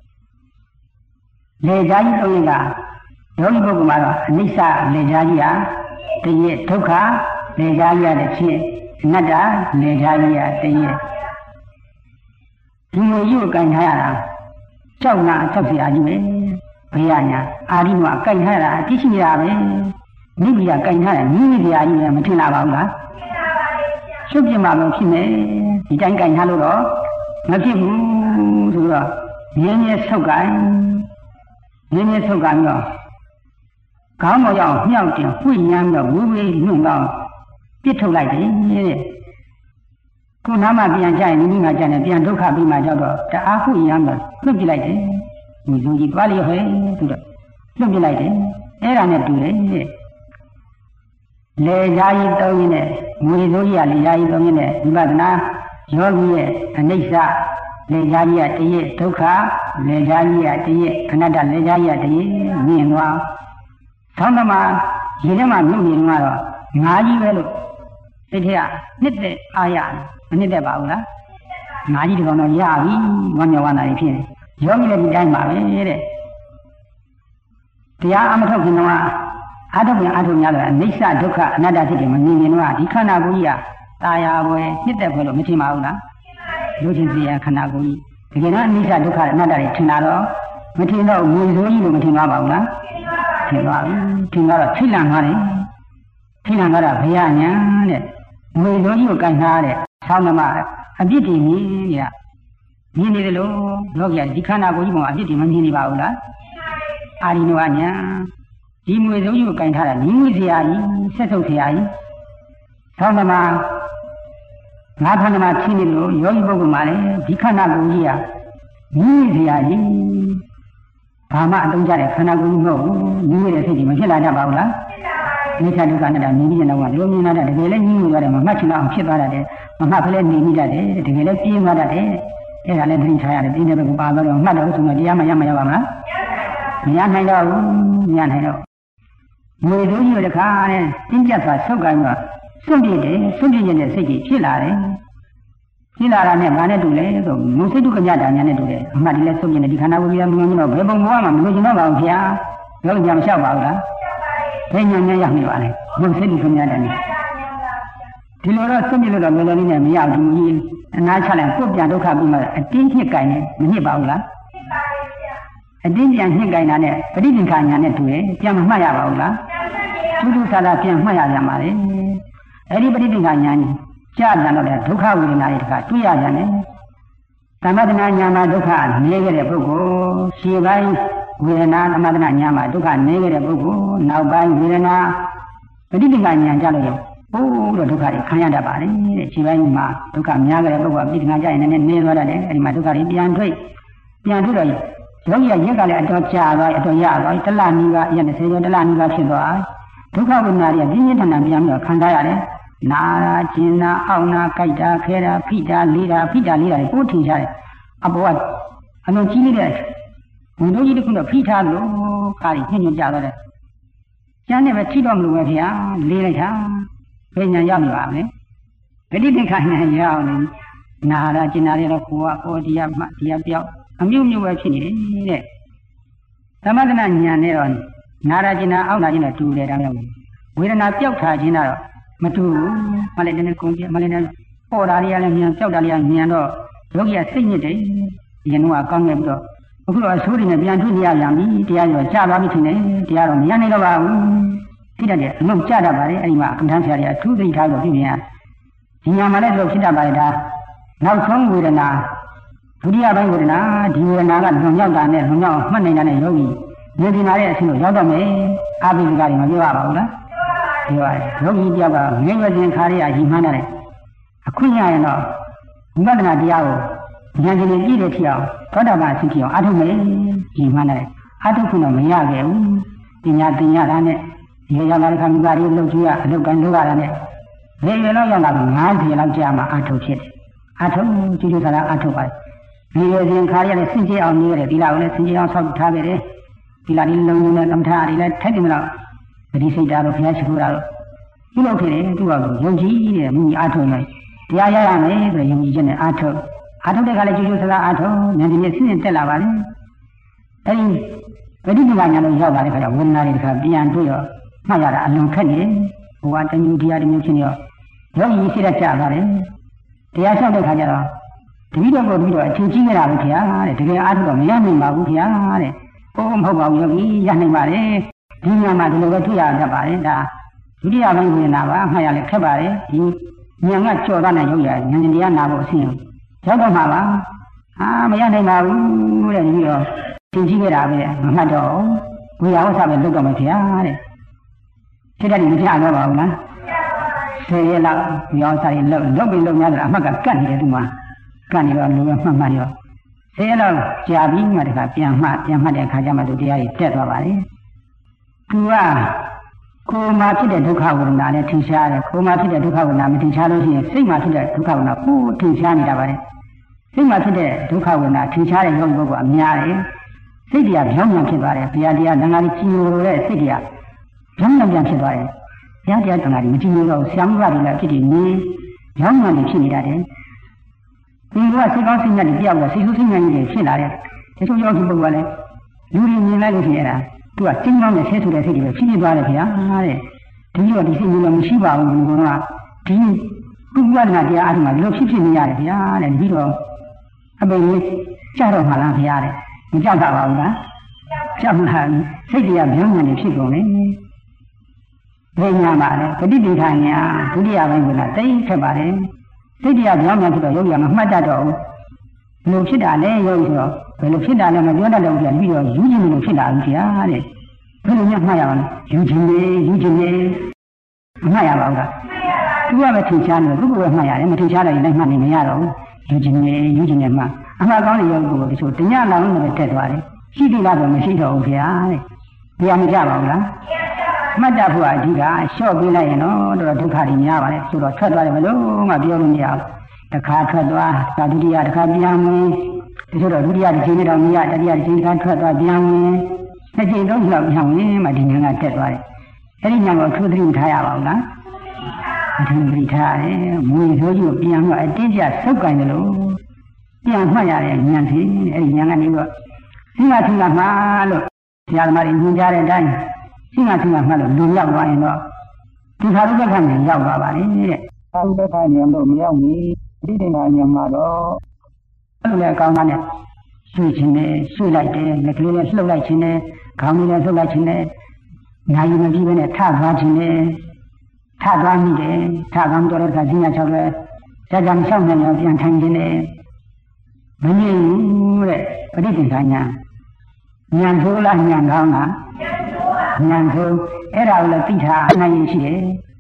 လေဓာကြီး3ရက်ကယောဂီပုဂ္ဂိုလ်မှာတော့အနိစ္စလေဓာကြီးဟာတည်းရဲ့ဒုက္ခလေဓာကြီးရတဲ့ဖြစ်အနတ္တလေဓာကြီးရတည်းရဲ့ဒီလိုကြီးကိုကင်ထားရတာကြောက်လားကြောက်เสียကြီးပဲဘယ်ရညာအာရိနုကကင်ထားရတာအတိရှိရပဲနိဗ္ဗာန်ကင်ထားတယ်ညီးစရာကြီးလည်းမထင်လာပါဘူးလားရှုပ်ပြမှာပဲဖြစ်နေဒီတိုင်းကင်ထားလို့တော့မဖြစ်ဘူးဆိုတော့ငင်းငယ်ဆုပ်ကင်ပြီးတော့ခေါင်းပေါ်ရောက်မြောက်တင်ဖွင့်ရမ်းတော့ဝူးဝေးညွန့်တော့ပြစ်ထုတ်လိုက်တယ်တဲ့ခုနားမှပြန်ကြရင်မိမိမှကြတယ်ပြန်ဒုက္ခပြီးမှကြောက်တော့တအားဖွင့်ရမ်းတော့လွတ်ပြလိုက်တယ်ဒီလူကြီးသွားလျော့ဟဲ့သူတော့လွတ်ပြလိုက်တယ်အဲ့ဒါနဲ့တူတယ်တဲ့လေဓာကြီး3ရင်းနဲ့ငွေစိုးကြီးကလေဓာကြီး3ရင်းနဲ့ဝိပဿနာယောဂီရဲ့အနိစ္စလေဓာကြီးကတည်းရဲ့ဒုက္ခလေဓာကြီးကတည်းရဲ့အနတ္တလေဓာကြီးကတည်းရဲ့မြင်သွားသောင်းသမားရေထဲမှာမြုပ်နေတော့ငါးကြီးပဲလို့စိတ်ထဲကနှစ်သက်အားရမနှစ်သက်ပါဘူးလားငါးကြီးဒီကောင်တော့ရပြီဝမ်းမြောက်ဝမ်းသာဖြစ်နေယောဂီလည်းဒီတိုင်းပါပဲတဲ့တရားအမထုတ်ခင်တော့အာထုတ်ပြန်အာထုတ်များတော့အနိစ္စဒုက္ခအနတ္တဖြစ်တယ်မမြင်ရင်တော့ဒီခန္ဓာကိုယ်ကြီးကตาယာပွဲနှစ်သက်ပွဲလို့မထင်ပါဘူးလားလူချင်းစီရခန္ဓာကိုယ်ကြီးတကယ်တော့အနိစ္စဒုက္ခအနတ္တတွေထင်တာတော့မထင်တော့ငွေစိုးကြီးလို့မထင်ပါဘူးလားထင်ပါပြီထင်တော့ထိလန့်သွားတယ်ထိလန့်သွားတာဘုရားညာတဲ့ငွေစိုးကြီးကိုကန်ထားတဲ့ဆောင်းသမားအပြစ်တွေမြင်ရမြင်နေတယ်လို့လောကကြီးဒီခန္ဓာကိုယ်ကြီးပေါ်အပြစ်တွေမမြင်နေပါဘူးလားအာရိနဝညာဒီငွေစိုးကြီးကိုကန်ထားတာညီငွေစရာကြီးဆက်ဆုပ်စရာကြီးဆောင်းသမားငါခန္ဓာမှာဖြစ်နေလို့ယောဂီပုဂ္ဂိုလ်မှာလေဒီခန္ဓာကိုယ်ကြီးကညီစရာကြီးဘာမှအတုံးကြတဲ့ခန္ဓာကိုယ်ကြီးမဟုတ်ဘူးညီရတဲ့စိတ်ကြီးမဖြစ်လာတတ်ပါဘူးလားမိစ္ဆာဒုက္ခနဲ့တာမြင်ပြီးတဲ့နောက်ကလိုမြင်လာတဲ့တကယ်လည်းညီနေရတယ်မမှတ်ချင်တော့ဖြစ်သွားတတ်တယ်မမှတ်ဖလဲနေမိတတ်တယ်တကယ်လည်းပြင်းသွားတတ်တယ်အဲ့ဒါလည်းသတိထားရတယ်ပြင်းတဲ့ဘက်ကပါတော့မှတ်တော့ဆိုတော့တရားမရမရပါမလားမရနိုင်တော့ဘူးမရနိုင်တော့ငွေတို့ကြီးတခါနဲ့တင်းကျပ်စွာဆုပ်ကိုင်းတော့စွန့်ပြစ်တယ်စွန့်ပြစ်ခြင်းနဲ့စိတ်ကြီးဖြစ်လာတယ်ဖြစ်လာတာနဲ့ဘာနဲ့တူလဲဆိုမုစိတ်တုကညတာညာနဲ့တူတယ်အမှတ်ဒီလဲစွန့်ပြစ်နေဒီခန္ဓာကိုယ်ကြီးကမငြင်းတော့ဘယ်ပုံဘဝမှာမလို့ကျင်တော့ပါဘူးခင်ဗျာယောဂီညာမလျှောက်ပါဘူးလားဘယ်ညာညာရောက်နေပါလဲမုစိတ်တုကညတာနဲ့ဒီလိုတော့စွန့်ပြစ်လို့တော့ဘယ်လိုနည်းနဲ့မရဘူးကြီးအနာချလိုက်ကိုယ်ပြန်ဒုက္ခပြီးမှအတင်းညှစ်ကြိုင်နေမညှစ်ပါဘူးလားအတင်းပြန်ညှစ်ကြိုင်တာနဲ့ပဋိသင်္ခါညာနဲ့တူတယ်ပြန်မမှတ်ရပါဘူးလားထူးထူးဆန်းဆန်းပြန်မှတ်ရကြပါလေအဲ့ဒီပဋိသင်္ခါညာကြီးကြားကြတော့ဒုက္ခဝေဒနာတွေတခါတွေ့ရကြတယ်သမထနာညာမှာဒုက္ခနေခဲ့တဲ့ပုဂ္ဂိုလ်ရှေ့ပိုင်းဝေဒနာသမထနာညာမှာဒုက္ခနေခဲ့တဲ့ပုဂ္ဂိုလ်နောက်ပိုင်းဝေဒနာပဋိသင်္ခါညာကြလို့ဘိုးတော့ဒုက္ခတွေခံရတတ်ပါလေတဲ့ရှေ့ပိုင်းမှာဒုက္ခများခဲ့တဲ့ပုဂ္ဂိုလ်ပဋိသင်္ခါကြရင်လည်းနေသွားတတ်တယ်အဲ့ဒီမှာဒုက္ခတွေပြန်တွေ့တော့ယောဂီရရက်ကလည်းအတော်ကြာသွားအတော်ရသွားတလနီးပါးရက်20ကျော်တလနီးပါးဖြစ်သွားဒုက္ခဝေဒနာတွေပြင်းပြင်းထန်ထန်ပြန်ပြီးတော့ခံစားရတယ်နာရာကျင်နာအောင့်နာကြိုက်တာခဲတာဖိတာလေးတာကိုထင်ရှားတယ်အပေါ်ကအလုံးကြီးနေတဲ့ဝန်တို့ကြီးတခုတော့ဖိထားလို့ကားကြီးညှဉ်းကြသွားတယ်ကျန်နေပဲထိတော့မလို့ပဲဗျာလေးလိုက်တာဘယ်ညာရောက်နေပါမလဲပဋိသင်္ခါညာရောက်နေနာရာကျင်နာတွေတော့ကိုယ်တရားမှတရားပြောက်အမျိုးမျိုးပဲဖြစ်နေတယ်တဲ့သမထနာညာနဲ့တော့နာရာကျင်နာအောင့်နာကျင်နာတူတယ်ဒါမျိုးဝေဒနာပြောက်ထားခြင်းတော့မတူဘူးမလည်းနည်းကုန်ပြမလည်းနဲ့ပေါ်တာလေးလည်းမြန်ပြောက်တာလေးကမြန်တော့ယောဂီကစိတ်ညစ်တယ်ဒီကကောင်းခဲ့ပြီးတော့အခုတော့အဆိုးတွေနဲ့ပြန်တွေ့နေရပြန်ပြီတရားရောကြာသွားပြီထင်တယ်တရားတော့မရနိုင်တော့ပါဘူးဖြစ်တတ်တယ်အလုံးကြာတတ်ပါလေအဲ့ဒီမှာအကမ္ဘာဆရာတွေအထူးသိထားလို့ပြင်ရဒီညာမှာလည်းတော့ဖြစ်တတ်ပါလေဒါနောက်ဆုံးဝေဒနာဒုတိယပိုင်းဝေဒနာဒီဝေဒနာကလွန်မြောက်တာနဲ့လွန်မြောက်မှတ်နိုင်တဲ့ယောဂီမြင်နေတဲ့အဆင့်ကိုရောက်တော့မယ်အာဘိဓိကတွေမပြောရပါဘူးလားပြောရတယ်ယောဂီတယောက်ကငယ်ရွယ်စဉ်ခါရရည်မှန်းတယ်အခွင့်ရရင်တော့ဝိပဿနာတရားကိုဉာဏ်ရှင်ကြည့်တဲ့ထီအောင်သောတာပန်အဆင့်ထီအောင်အထုမယ်ရည်မှန်းတယ်အထုခွင့်တော့မရခဲ့ဘူးပညာသင်ရတာနဲ့ဒီရောက်လာတဲ့ခါမိသားစုလှုပ်ကြည့်ရအလုပ်တိုင်းလုပ်ရတာနဲ့ဘယ်လိုလောက်ရောက်လာ90လောက်ကြာမှအထုဖြစ်တယ်အထုကျူးကျူးဆရာအထုပါဒီလိုစဉ်ခါရတဲ့စင်ကြအောင်နေရတယ်ဒီလောက်လည်းစင်ကြအောင်ဆောက်ထားခဲ့တယ်ဒီလောက်ဒီလုံးလုံးနဲ့တမထားတွေလည်းထိုက်တယ်မလားပရိစိတ်တာတော့ဘုရားရှိခိုးတာတော့ပြုလုပ်ခဲ့တယ်သူကယုံကြည်တဲ့မိမိအားထုတ်နေတရားရရမယ်ဆိုယုံကြည်ချက်နဲ့အားထုတ်တဲ့ခါလည်းကျိုးကျိုးဆဆအားထုတ်ဉာဏ်ဒီနေ့စဉ်းတက်လာပါလေအဲဒီပဋိပက္ခညာလို့ရောက်လာတဲ့ခါကျဝေဒနာတွေတခါပြန်တွေ့တော့မှတ်ရတာအလွန်ခက်နေတယ်ဘဝတမျိုးတရားတစ်မျိုးချင်းရောယောဂီစိတ်ကြပါတယ်တရားလျှောက်တဲ့ခါကျတော့တတိယဘုရားအထင်ကြီးနေတာပဲခင်ဗျာတဲ့တကယ်အားထုတ်တော့မရနိုင်ပါဘူးခင်ဗျာတဲ့ဘုံမဟုတ်ပါဘူးယောဂီရနိုင်ပါလေဒီညမှာဒီလိုပဲတွေ့ရတတ်ပါတယ်ဒါဒုတိယပိုင်းဝေဒနာပါမှတ်ရလဲခက်ပါတယ်ဒီဉာဏ်ကကြော်သားနဲ့ရောက်ရဉာဏ်တရားနာဖို့အဆင့်ရောက်တော့မှာပါမရနိုင်ပါဘူးတဲ့ဒီတော့သင်ကြည့်ခဲ့တာပဲမမှတ်တော့ဝိယဝဆပဲလုပ်တော့မယ်ခင်ဗျာတဲ့စိတ်ဓာတ်ကြီးမပြတ်တော့ပါဘူးလား10ရက်လောက်ဝိယဝဆရင်လုပ်ပြီးလုပ်များတယ်အမှတ်ကကတ်နေတယ်သူမှာကတ်နေတော့လူကမှတ်မှတ်ရော10ရက်လောက်ကြာပြီးမှတခါပြန်မှတ်တဲ့အခါကျမှသူတရားကြီးတက်သွားပါလေသူကကိုယ်မှာဖြစ်တဲ့ဒုက္ခဝေဒနာနဲ့ထင်ရှားတယ်ကိုယ်မှာဖြစ်တဲ့ဒုက္ခဝေဒနာမထင်ရှားလို့ရှိရင်စိတ်မှာဖြစ်တဲ့ဒုက္ခဝေဒနာကိုထင်ရှားနေတာပါလေစိတ်မှာဖြစ်တဲ့ဒုက္ခဝေဒနာထင်ရှားတဲ့ယောဂီပုဂ္ဂိုလ်အများတယ်စိတ်တရားပြောင်းပြန်ဖြစ်သွားတယ်ဘုရားတရားငါးကြီးကြီးလိုတဲ့စိတ်တရားပြောင်းပြန်ဖြစ်သွားတယ်ဘုရားတရားငါးကြီးမကြည့်လို့ဆရာမတွေလည်းဖြစ်တည်နေပြောင်းပြန်ဖြစ်နေတတ်တယ်ဒီကစိတ်ကောင်းစိတ်ညစ်တွေပြောက်တော့စိတ်ဆိုးစိတ်ညစ်တွေဖြစ်လာတယ်ဒီလိုယောဂီပုဂ္ဂိုလ်ကလည်းလူတွေမြင်လိုက်လို့ရှိရင်အဲ့ဒါသူကစိတ်ကောင်းနဲ့ဆဲဆိုတဲ့စိတ်တွေပဲဖြစ်နေသွားတယ်ခင်ဗျာတဲ့ဒီလိုဒီစိတ်မျိုးလည်းမရှိပါဘူးဘုရားကဒီပုဂ္ဂိုလ်နာတရားအားထုတ်မှဒီလိုဖြစ်နေရတယ်ခင်ဗျာတဲ့ပြီးတော့အပေကြီးကြတော့မှလားခင်ဗျာတဲ့မကြောက်တာပါဘူးလားကြောက်မှစိတ်တရားပြောင်းပြန်နေဖြစ်ကုန်တယ်ဘယ်ညာပါလဲပဋိပက္ခညာဒုတိယပိုင်းကတိတ်ခက်ပါတယ်စိတ်တရားပြောင်းပြန်ဖြစ်တော့ယောဂီကမမှတ်တတ်တော့ဘူးဘယ်လိုဖြစ်တာလဲယောဂီဆိုတော့ဘယ်လိုဖြစ်တာလဲမပြောတတ်တော့ပြန်ပြီးတော့ယူခြင်းလို့ဖြစ်တာဘူးခင်ဗျာတဲ့ဘယ်လိုမှမှတ်ရပါလဲယူခြင်းလေမမှတ်ရပါဘူးလားသူကပဲထင်ရှားနေတယ်သူကပဲမှတ်ရတယ်မထင်ရှားတယ်လည်းမှတ်နေမရတော့ဘူးယူခြင်းနဲ့မှအမှားကောင်းတဲ့ယောဂီကိုတချို့တညလောင်လည်းတက်သွားတယ်ရှိသလားတော့မရှိတော့ဘူးခင်ဗျာတဲ့တရားမကြပါဘူးလားမှတ်တတ်ဖို့အဓိကလျှော့ပေးလိုက်ရင်တော့တော်ဒုက္ခတွေများပါလေဆိုတော့ထွက်သွားတယ်ဘယ်လိုမှပြောလို့မရဘူးတစ်ခါထွက်သွားသာဒုတိယတစ်ခါပြန်ဝင်ဒီဆိုတော့ဒုတိယတစ်ချိန်နဲ့တော့မရတတိယတစ်ချိန်တစ်ခါထွက်သွားပြန်ဝင်နှစ်ချိန်သုံးချိန်လောက်ပြန်ဝင်မှဒီဉာဏ်ကတက်သွားတယ်အဲ့ဒီဉာဏ်ကိုအထူးသတိထားရပါဘူးလားအထူးသတိထားရတယ်မူရင်းဆိုကြီးကိုပြန်တော့အတင်းကျဆုပ်ကင်တယ်လို့ပြန်မှတ်ရတဲ့ဉာဏ်ဖြင့်အဲ့ဒီဉာဏ်ကနေတော့စိမထုံကမှာလို့ဆရာသမားတွေညွှန်ကြားတဲ့အတိုင်းစိမထုံကမှာလို့လူရောက်သွားရင်တော့ဒီခါရုပ်ကဉာဏ်ရောက်သွားပါလေတဲ့ခါရုပ်ကဉာဏ်တော့မရောက်ဘူးဒီတင်တာဉာဏ်မှာတော့အဲ့လိုလေအကောင်းသားနဲ့ရွှေ့ခြင်းနဲ့ရွှေ့လိုက်တယ်လက်ကလေးနဲ့လှုပ်လိုက်ခြင်းနဲ့ခေါင်းလေးနဲ့လှုပ်လိုက်ခြင်းနဲ့ညာယူမပြီးပဲနဲ့ထသွားခြင်းနဲ့ထသွားမိတယ်ထကောင်းတော်တဲ့ခါဈဉ္ညာ၆ရဲကြာကြာမလျှောက်နိုင်အောင်ပြန်ထိုင်ခြင်းနဲ့မငြိမ်ဘူးတဲ့ပဋိသင်္ခါညာဉာဏ်ဆိုးလားဉာဏ်ကောင်းလားဉာဏ်ဆိုးအဲ့ဒါကိုလည်းသိထားနိုင်ရင်ရှိတယ်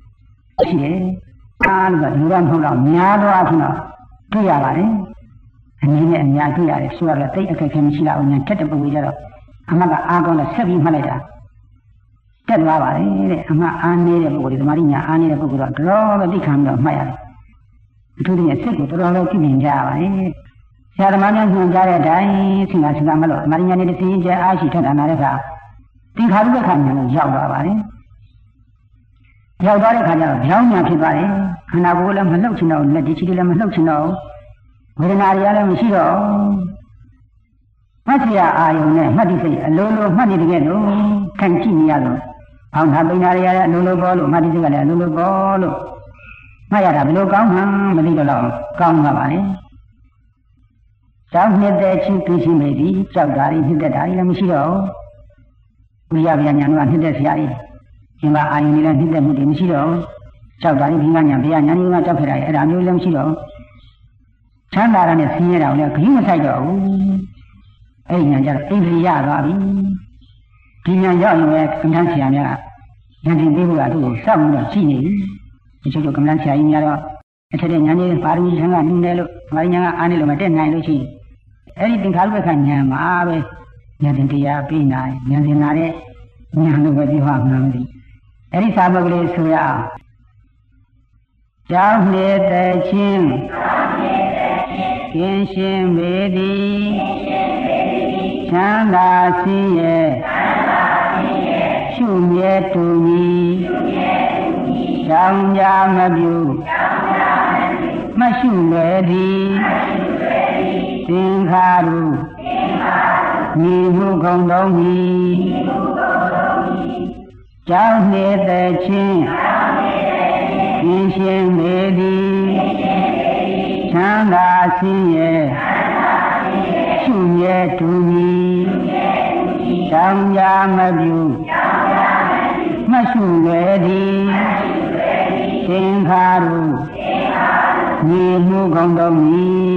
အားလို့လူတော်မဟုတ်တော့များတော့အခုတော့တွေ့ရပါတယ်အနည်းနဲ့အများတွေ့ရတယ်ဆိုတော့တိတ်အခက်ခဲမရှိတော့ဉာဏ်ထက်တဲ့ပုံကြီးကြတော့အမှတ်ကအားကောင်းတော့ဆက်ပြီးမှတ်လိုက်တာတက်သွားပါတယ်တဲ့အမှတ်အားနေတဲ့ပုံကြီးဓမ္မရိညာအားနေတဲ့ပုံကတော့တော်တော်သိခံပြီးတော့မှတ်ရတယ်အထူးသဖြင့်စိတ်ကိုတော်တော်ကြည့်နေကြရပါတယ်ဆရာသမားများညွှန်ကြားတဲ့အတိုင်းဆင်ကမလို့ဓမ္မရိညာနဲ့သိရင်ကျအားရှိထက်တာနာတဲ့အခါသင်္ခါရုပ္ပခဏ်ဉာဏ်ကိုရောက်သွားပါတယ်ရောက်သွားတဲ့ခါကျတော့ကြောင်းညာဖြစ်သွားတယ်ခန္ဓာကိုယ်လည်းမလှုပ်ချင်တော့လက်ဒီချီလည်းမလှုပ်ချင်တော့ဝေဒနာတွေလည်းမရှိတော့မှတ်စရာအာယုံနဲ့မှတ်တိစိတ်အလိုလိုမှတ်နေတကယ်လို့ခံကြည့်နေရလို့ဘောင်းသာပိန်နာတွေလည်းအလိုလိုပေါ်လို့မှတ်တိစိတ်ကလည်းအလိုလိုပေါ်လို့မှတ်ရတာဘယ်လိုကောင်းမှမသိတော့တော့ကောင်းမှာပါလေကြောင်းနှစ်သက်ချင်းသိရှိနေပြီကြောက်တာတွေနှစ်သက်တာတွေလည်းမရှိတော့ဝိရဗျာညာတို့ကနှစ်သက်စရာတွေရှင်ဘာအာယုန်တွေလည်းနှစ်သက်မှုတွေမရှိတော့ကြောက်တာတွေဘိညာညာဘုရားညာတွေကကြောက်ခဲ့တာအဲ့ဒါမျိုးလည်းမရှိတော့ချမ်းသာတာနဲ့ဆင်းရဲတာကိုလည်းခရီးမဆိုင်တော့ဘူးအဲ့ဒီညာကျတော့အိန္ဒြိယသွားပြီဒီညာရောက်ရင်လည်းကမ္ဘာဆရာများကဉာဏ်တင်ပေးဖို့ကသူ့ကိုစောင့်ပြီးတော့ကြည့်နေပြီဒီချို့ကမ္ဘာဆရာကြီးများတော့အထက်တဲ့ညာတွေပါရမီဆံကနင်းတယ်လို့ဘာညာကအားနေလို့မတက်နိုင်လို့ရှိရင်အဲ့ဒီသင်္ခါရုပ္ပခဉာဏ်မှာပဲဉာဏ်တင်တရားပြီးနိုင်ဉာဏ်စင်လာတဲ့ဉာဏ်လို့ပဲပြောရမှာမသိအဲ့ဒီစာပုဒ်ကလေးဆိုရအောင်ကြောင်းနေတဲ့ချင်းကင်းရှင်းပေသည်ချမ်းသာစင်းရဲ့ရှုမြဲတူညီကြောင်းကြမပြုမရှုလွယ်သည်သင်္ခါရုညီမှုကုန်လုံးဤကြောင်းနေတဲ့ချင်းကင်းရှင်းပေသည်ချမ်းသာစင်းရဲ့ရှုမြဲတူညီကြောင်းကြမပြုမရှုလွယ်သည်သင်္ခါရုညီမှုကုန်လုံးဤ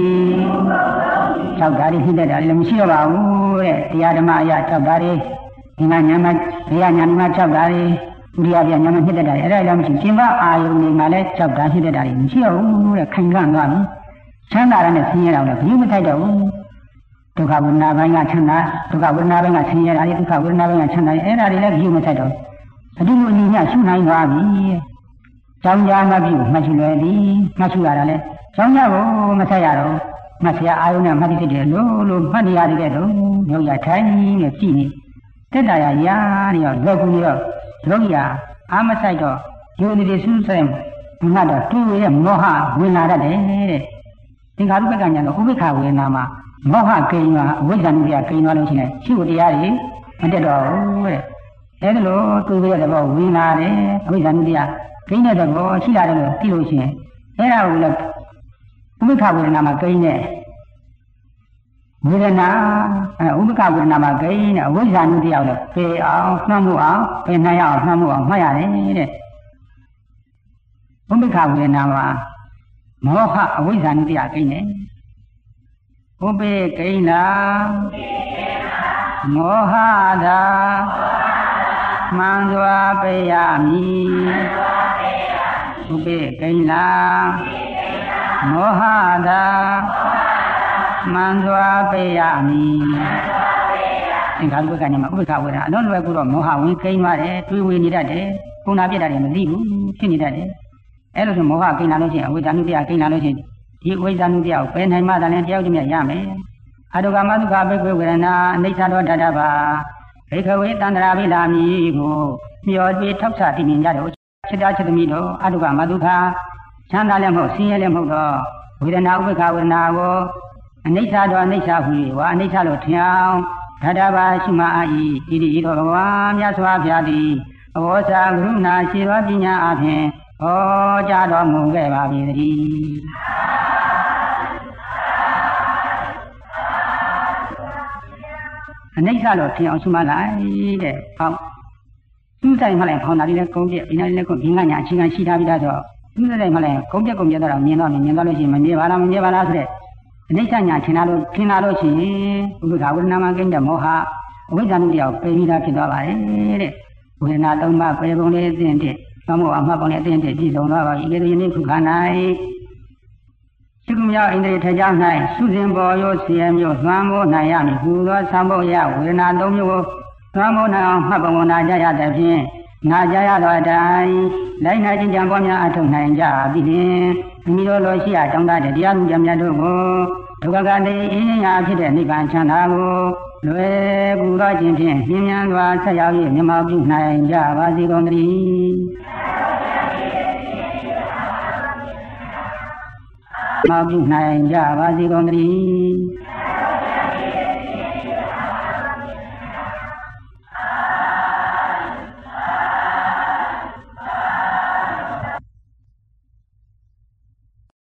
၆ဓာတ်ဖြစ်တဲ့ဓာတ်လည်းမရှိတော့ပါဘူးတဲ့တရားဓမ္မအရာ၆ဓာတ်ဒီမှာညာမဘုရားညာမှာ၆ဓာတ်ဥရိယပြညာမဖြစ်တဲ့ဓာတ်အဲ့ဒါလည်းမရှိရှင်ဘအာယုန်တွေမှာလည်း၆ဓာတ်ဖြစ်တဲ့ဓာတ်မရှိတော့ဘူးတဲ့ခိုင်ခံ့သွားပြီချမ်းသာရတဲ့ဆင်းရဲတော့လည်းဘယ်မထိုက်တော့ဘူးဒုက္ခဝေဒနာပိုင်းကချမ်းသာဒုက္ခဝေဒနာပိုင်းကဆင်းရဲတာဒုက္ခဝေဒနာပိုင်းကချမ်းသာအဲ့ဒါတွေလည်းဘယ်မထိုက်တော့အတူတူအညီမျှရှုနိုင်သွားပြီကြောင်းကြမပြုမှရှုလွယ်သည်မှရှုရတာလေကြောင်းကြကိုမဆက်ရတော့မှတ်စရာအာယုန်နဲ့မှတ်တိတဲ့လို့မှတ်နေရတဲ့တော့မျိုးရထိုင်နဲ့ကြည့်နေတက်တာရရာနေရောလောကူနေတော့လောကီအာမဆိုင်တော့ယူနေတယ်စူးဆိုင်မှတ်တော့တူရဲ့မောဟဝင်လာတတ်တယ်တဲ့သင်္ခါရုပ္ပကညာတော့ဥပိ္ပခဝေဒနာမှာမောဟကိန်းသွားအဝိဇ္ဇာနုပြကိန်းသွားလို့ရှိရင်ရှိဖို့တရားတွေမတက်တော့ဘူးတဲ့အဲဒါလို့တူရဲ့သဘောဝင်လာတယ်အဝိဇ္ဇာနုပြကိန်းတဲ့သဘောရှိလာတယ်လို့သိလို့ရှိရင်အဲဒါကိုလည်းဥပိ္ပခဝေဒနာမှာကိန်းတဲ့ဝေဒနာဥပ္ပကဝေဒနာမှာဂိမ်းနဲ့အဝိဇ္ဇာနုတယောက်လည်းပေအောင်နှမ်းမှုအောင်ပေနိုင်အောင်နှမ်းမှုအောင်မှတ်ရတယ်တဲ့ဥပ္ပကဝေဒနာမှာမောဟအဝိဇ္ဇာနုတယောက်ဂိမ်းတယ်ဥပ္ပေဂိမ်းလားမောဟသာမှန်စွာပေရမည်ဥပ္ပေဂိမ်းလားမောဟသာမှန်စွာပေရမည်သင်္ခါရုပ္ပကညာမှာဥပ္ပခဝေဒနာအလုံးလွယ်ကူတော့မောဟဝင်ကိန်းသွားတယ်တွေးဝေနေတတ်တယ်ခုနပြတ်တာတွေမသိဘူးဖြစ်နေတတ်တယ်အဲ့လိုဆိုမောဟကိန်းလာလို့ရှိရင်အဝိဇ္ဇာနုတ္တယကိန်းလာလို့ရှိရင်ဒီအဝိဇ္ဇာနုတ္တယကိုပယ်နိုင်မှသာလည်းတယောက်တည်းရမယ်အတုကမသုခဘိက္ခဝေဒနာအနိစ္စတော်ဓာတဘာဘိက္ခဝေတန္တရာပိလာမည်ကိုမျောပြီးထောက်ဆတည်မြင်ကြတယ်ချစ်တာချစ်သမီးတို့အတုကမသုခချမ်းသာလည်းမဟုတ်ဆင်းရဲလည်းမဟုတ်တော့ဝေဒနာဥပ္ပခဝေဒနာကိုအနိစ္စတော်အနိစ္စဟူ၍ဝါအနိစ္စလို့ထင်အောင်ဓာတဘာရှိမှအာဤတိတိတော်ဘဝမြတ်စွာဘုရားသည်အဘောဇာကရုဏာရှိသောပညာအဖြင့်ဟောကြားတော်မူခဲ့ပါပြီတည်းအနိစ္စလို့ထင်အောင်ရှိမှလိုက်တဲ့ဟောသူ့တိုင်းမှလည်းဖောင်းတာလေးလည်းကုန်းပြဒီနာလေးလည်းကုန်းဘင်းကညာအချင်းကရှိထားပြီးတော့သူ့တိုင်းမှလည်းကုန်းပြတော့မြင်တော့လို့ရှိရင်မမြင်ပါလားဆိုတဲ့အနိစ္စညာထင်လာလို့ရှိရင်ဥပ္ပခဝေဒနာမှာကိန်းတဲ့မောဟအဝိဇ္ဇာနုတ္တယောက်ပယ်ပြီးသားဖြစ်သွားပါတယ်တဲ့ဝေဒနာ၃ပါးပယ်ပုံလေးအသင့်တဲ့သောမောအမှတ်ပုံလေးအသင့်တဲ့ပြည့်စုံသွားပါပြီဒီလိုယနေ့ခုခါ၌ရှိခုမြောက်အိန္ဒြေထကြောင်း၌စုစဉ်ပေါ်ရိုးစီယမျိုးသွမ်းမိုးနိုင်ရမည်ဟူသောသံဃောရဝေဒနာ၃မျိုးကိုသွမ်းမိုးနိုင်အောင်မှတ်ပုံနာကြရတဲ့ဖြင့်နာကြရသောအတိုင်းလိုက်နာခြင်းကြံပေါ်များအထုတ်နိုင်ကြပြီးလျှင်မိမိတို့လိုရှိရတောင်းတတဲ့တရားမှုကြံများတို့ကိုဒုက္ခကတိအင်းညာဖြစ်တဲ့နိဗ္ဗာန်ချမ်းသာကိုလွယ်ကူသောခြင်းဖြင့်မြင်မြန်စွာဆက်ရောက်၍မြတ်မောပြုနိုင်ကြပါစေကုန်သတည်းမောပြုနိုင်ကြပါစေကုန်သတည်း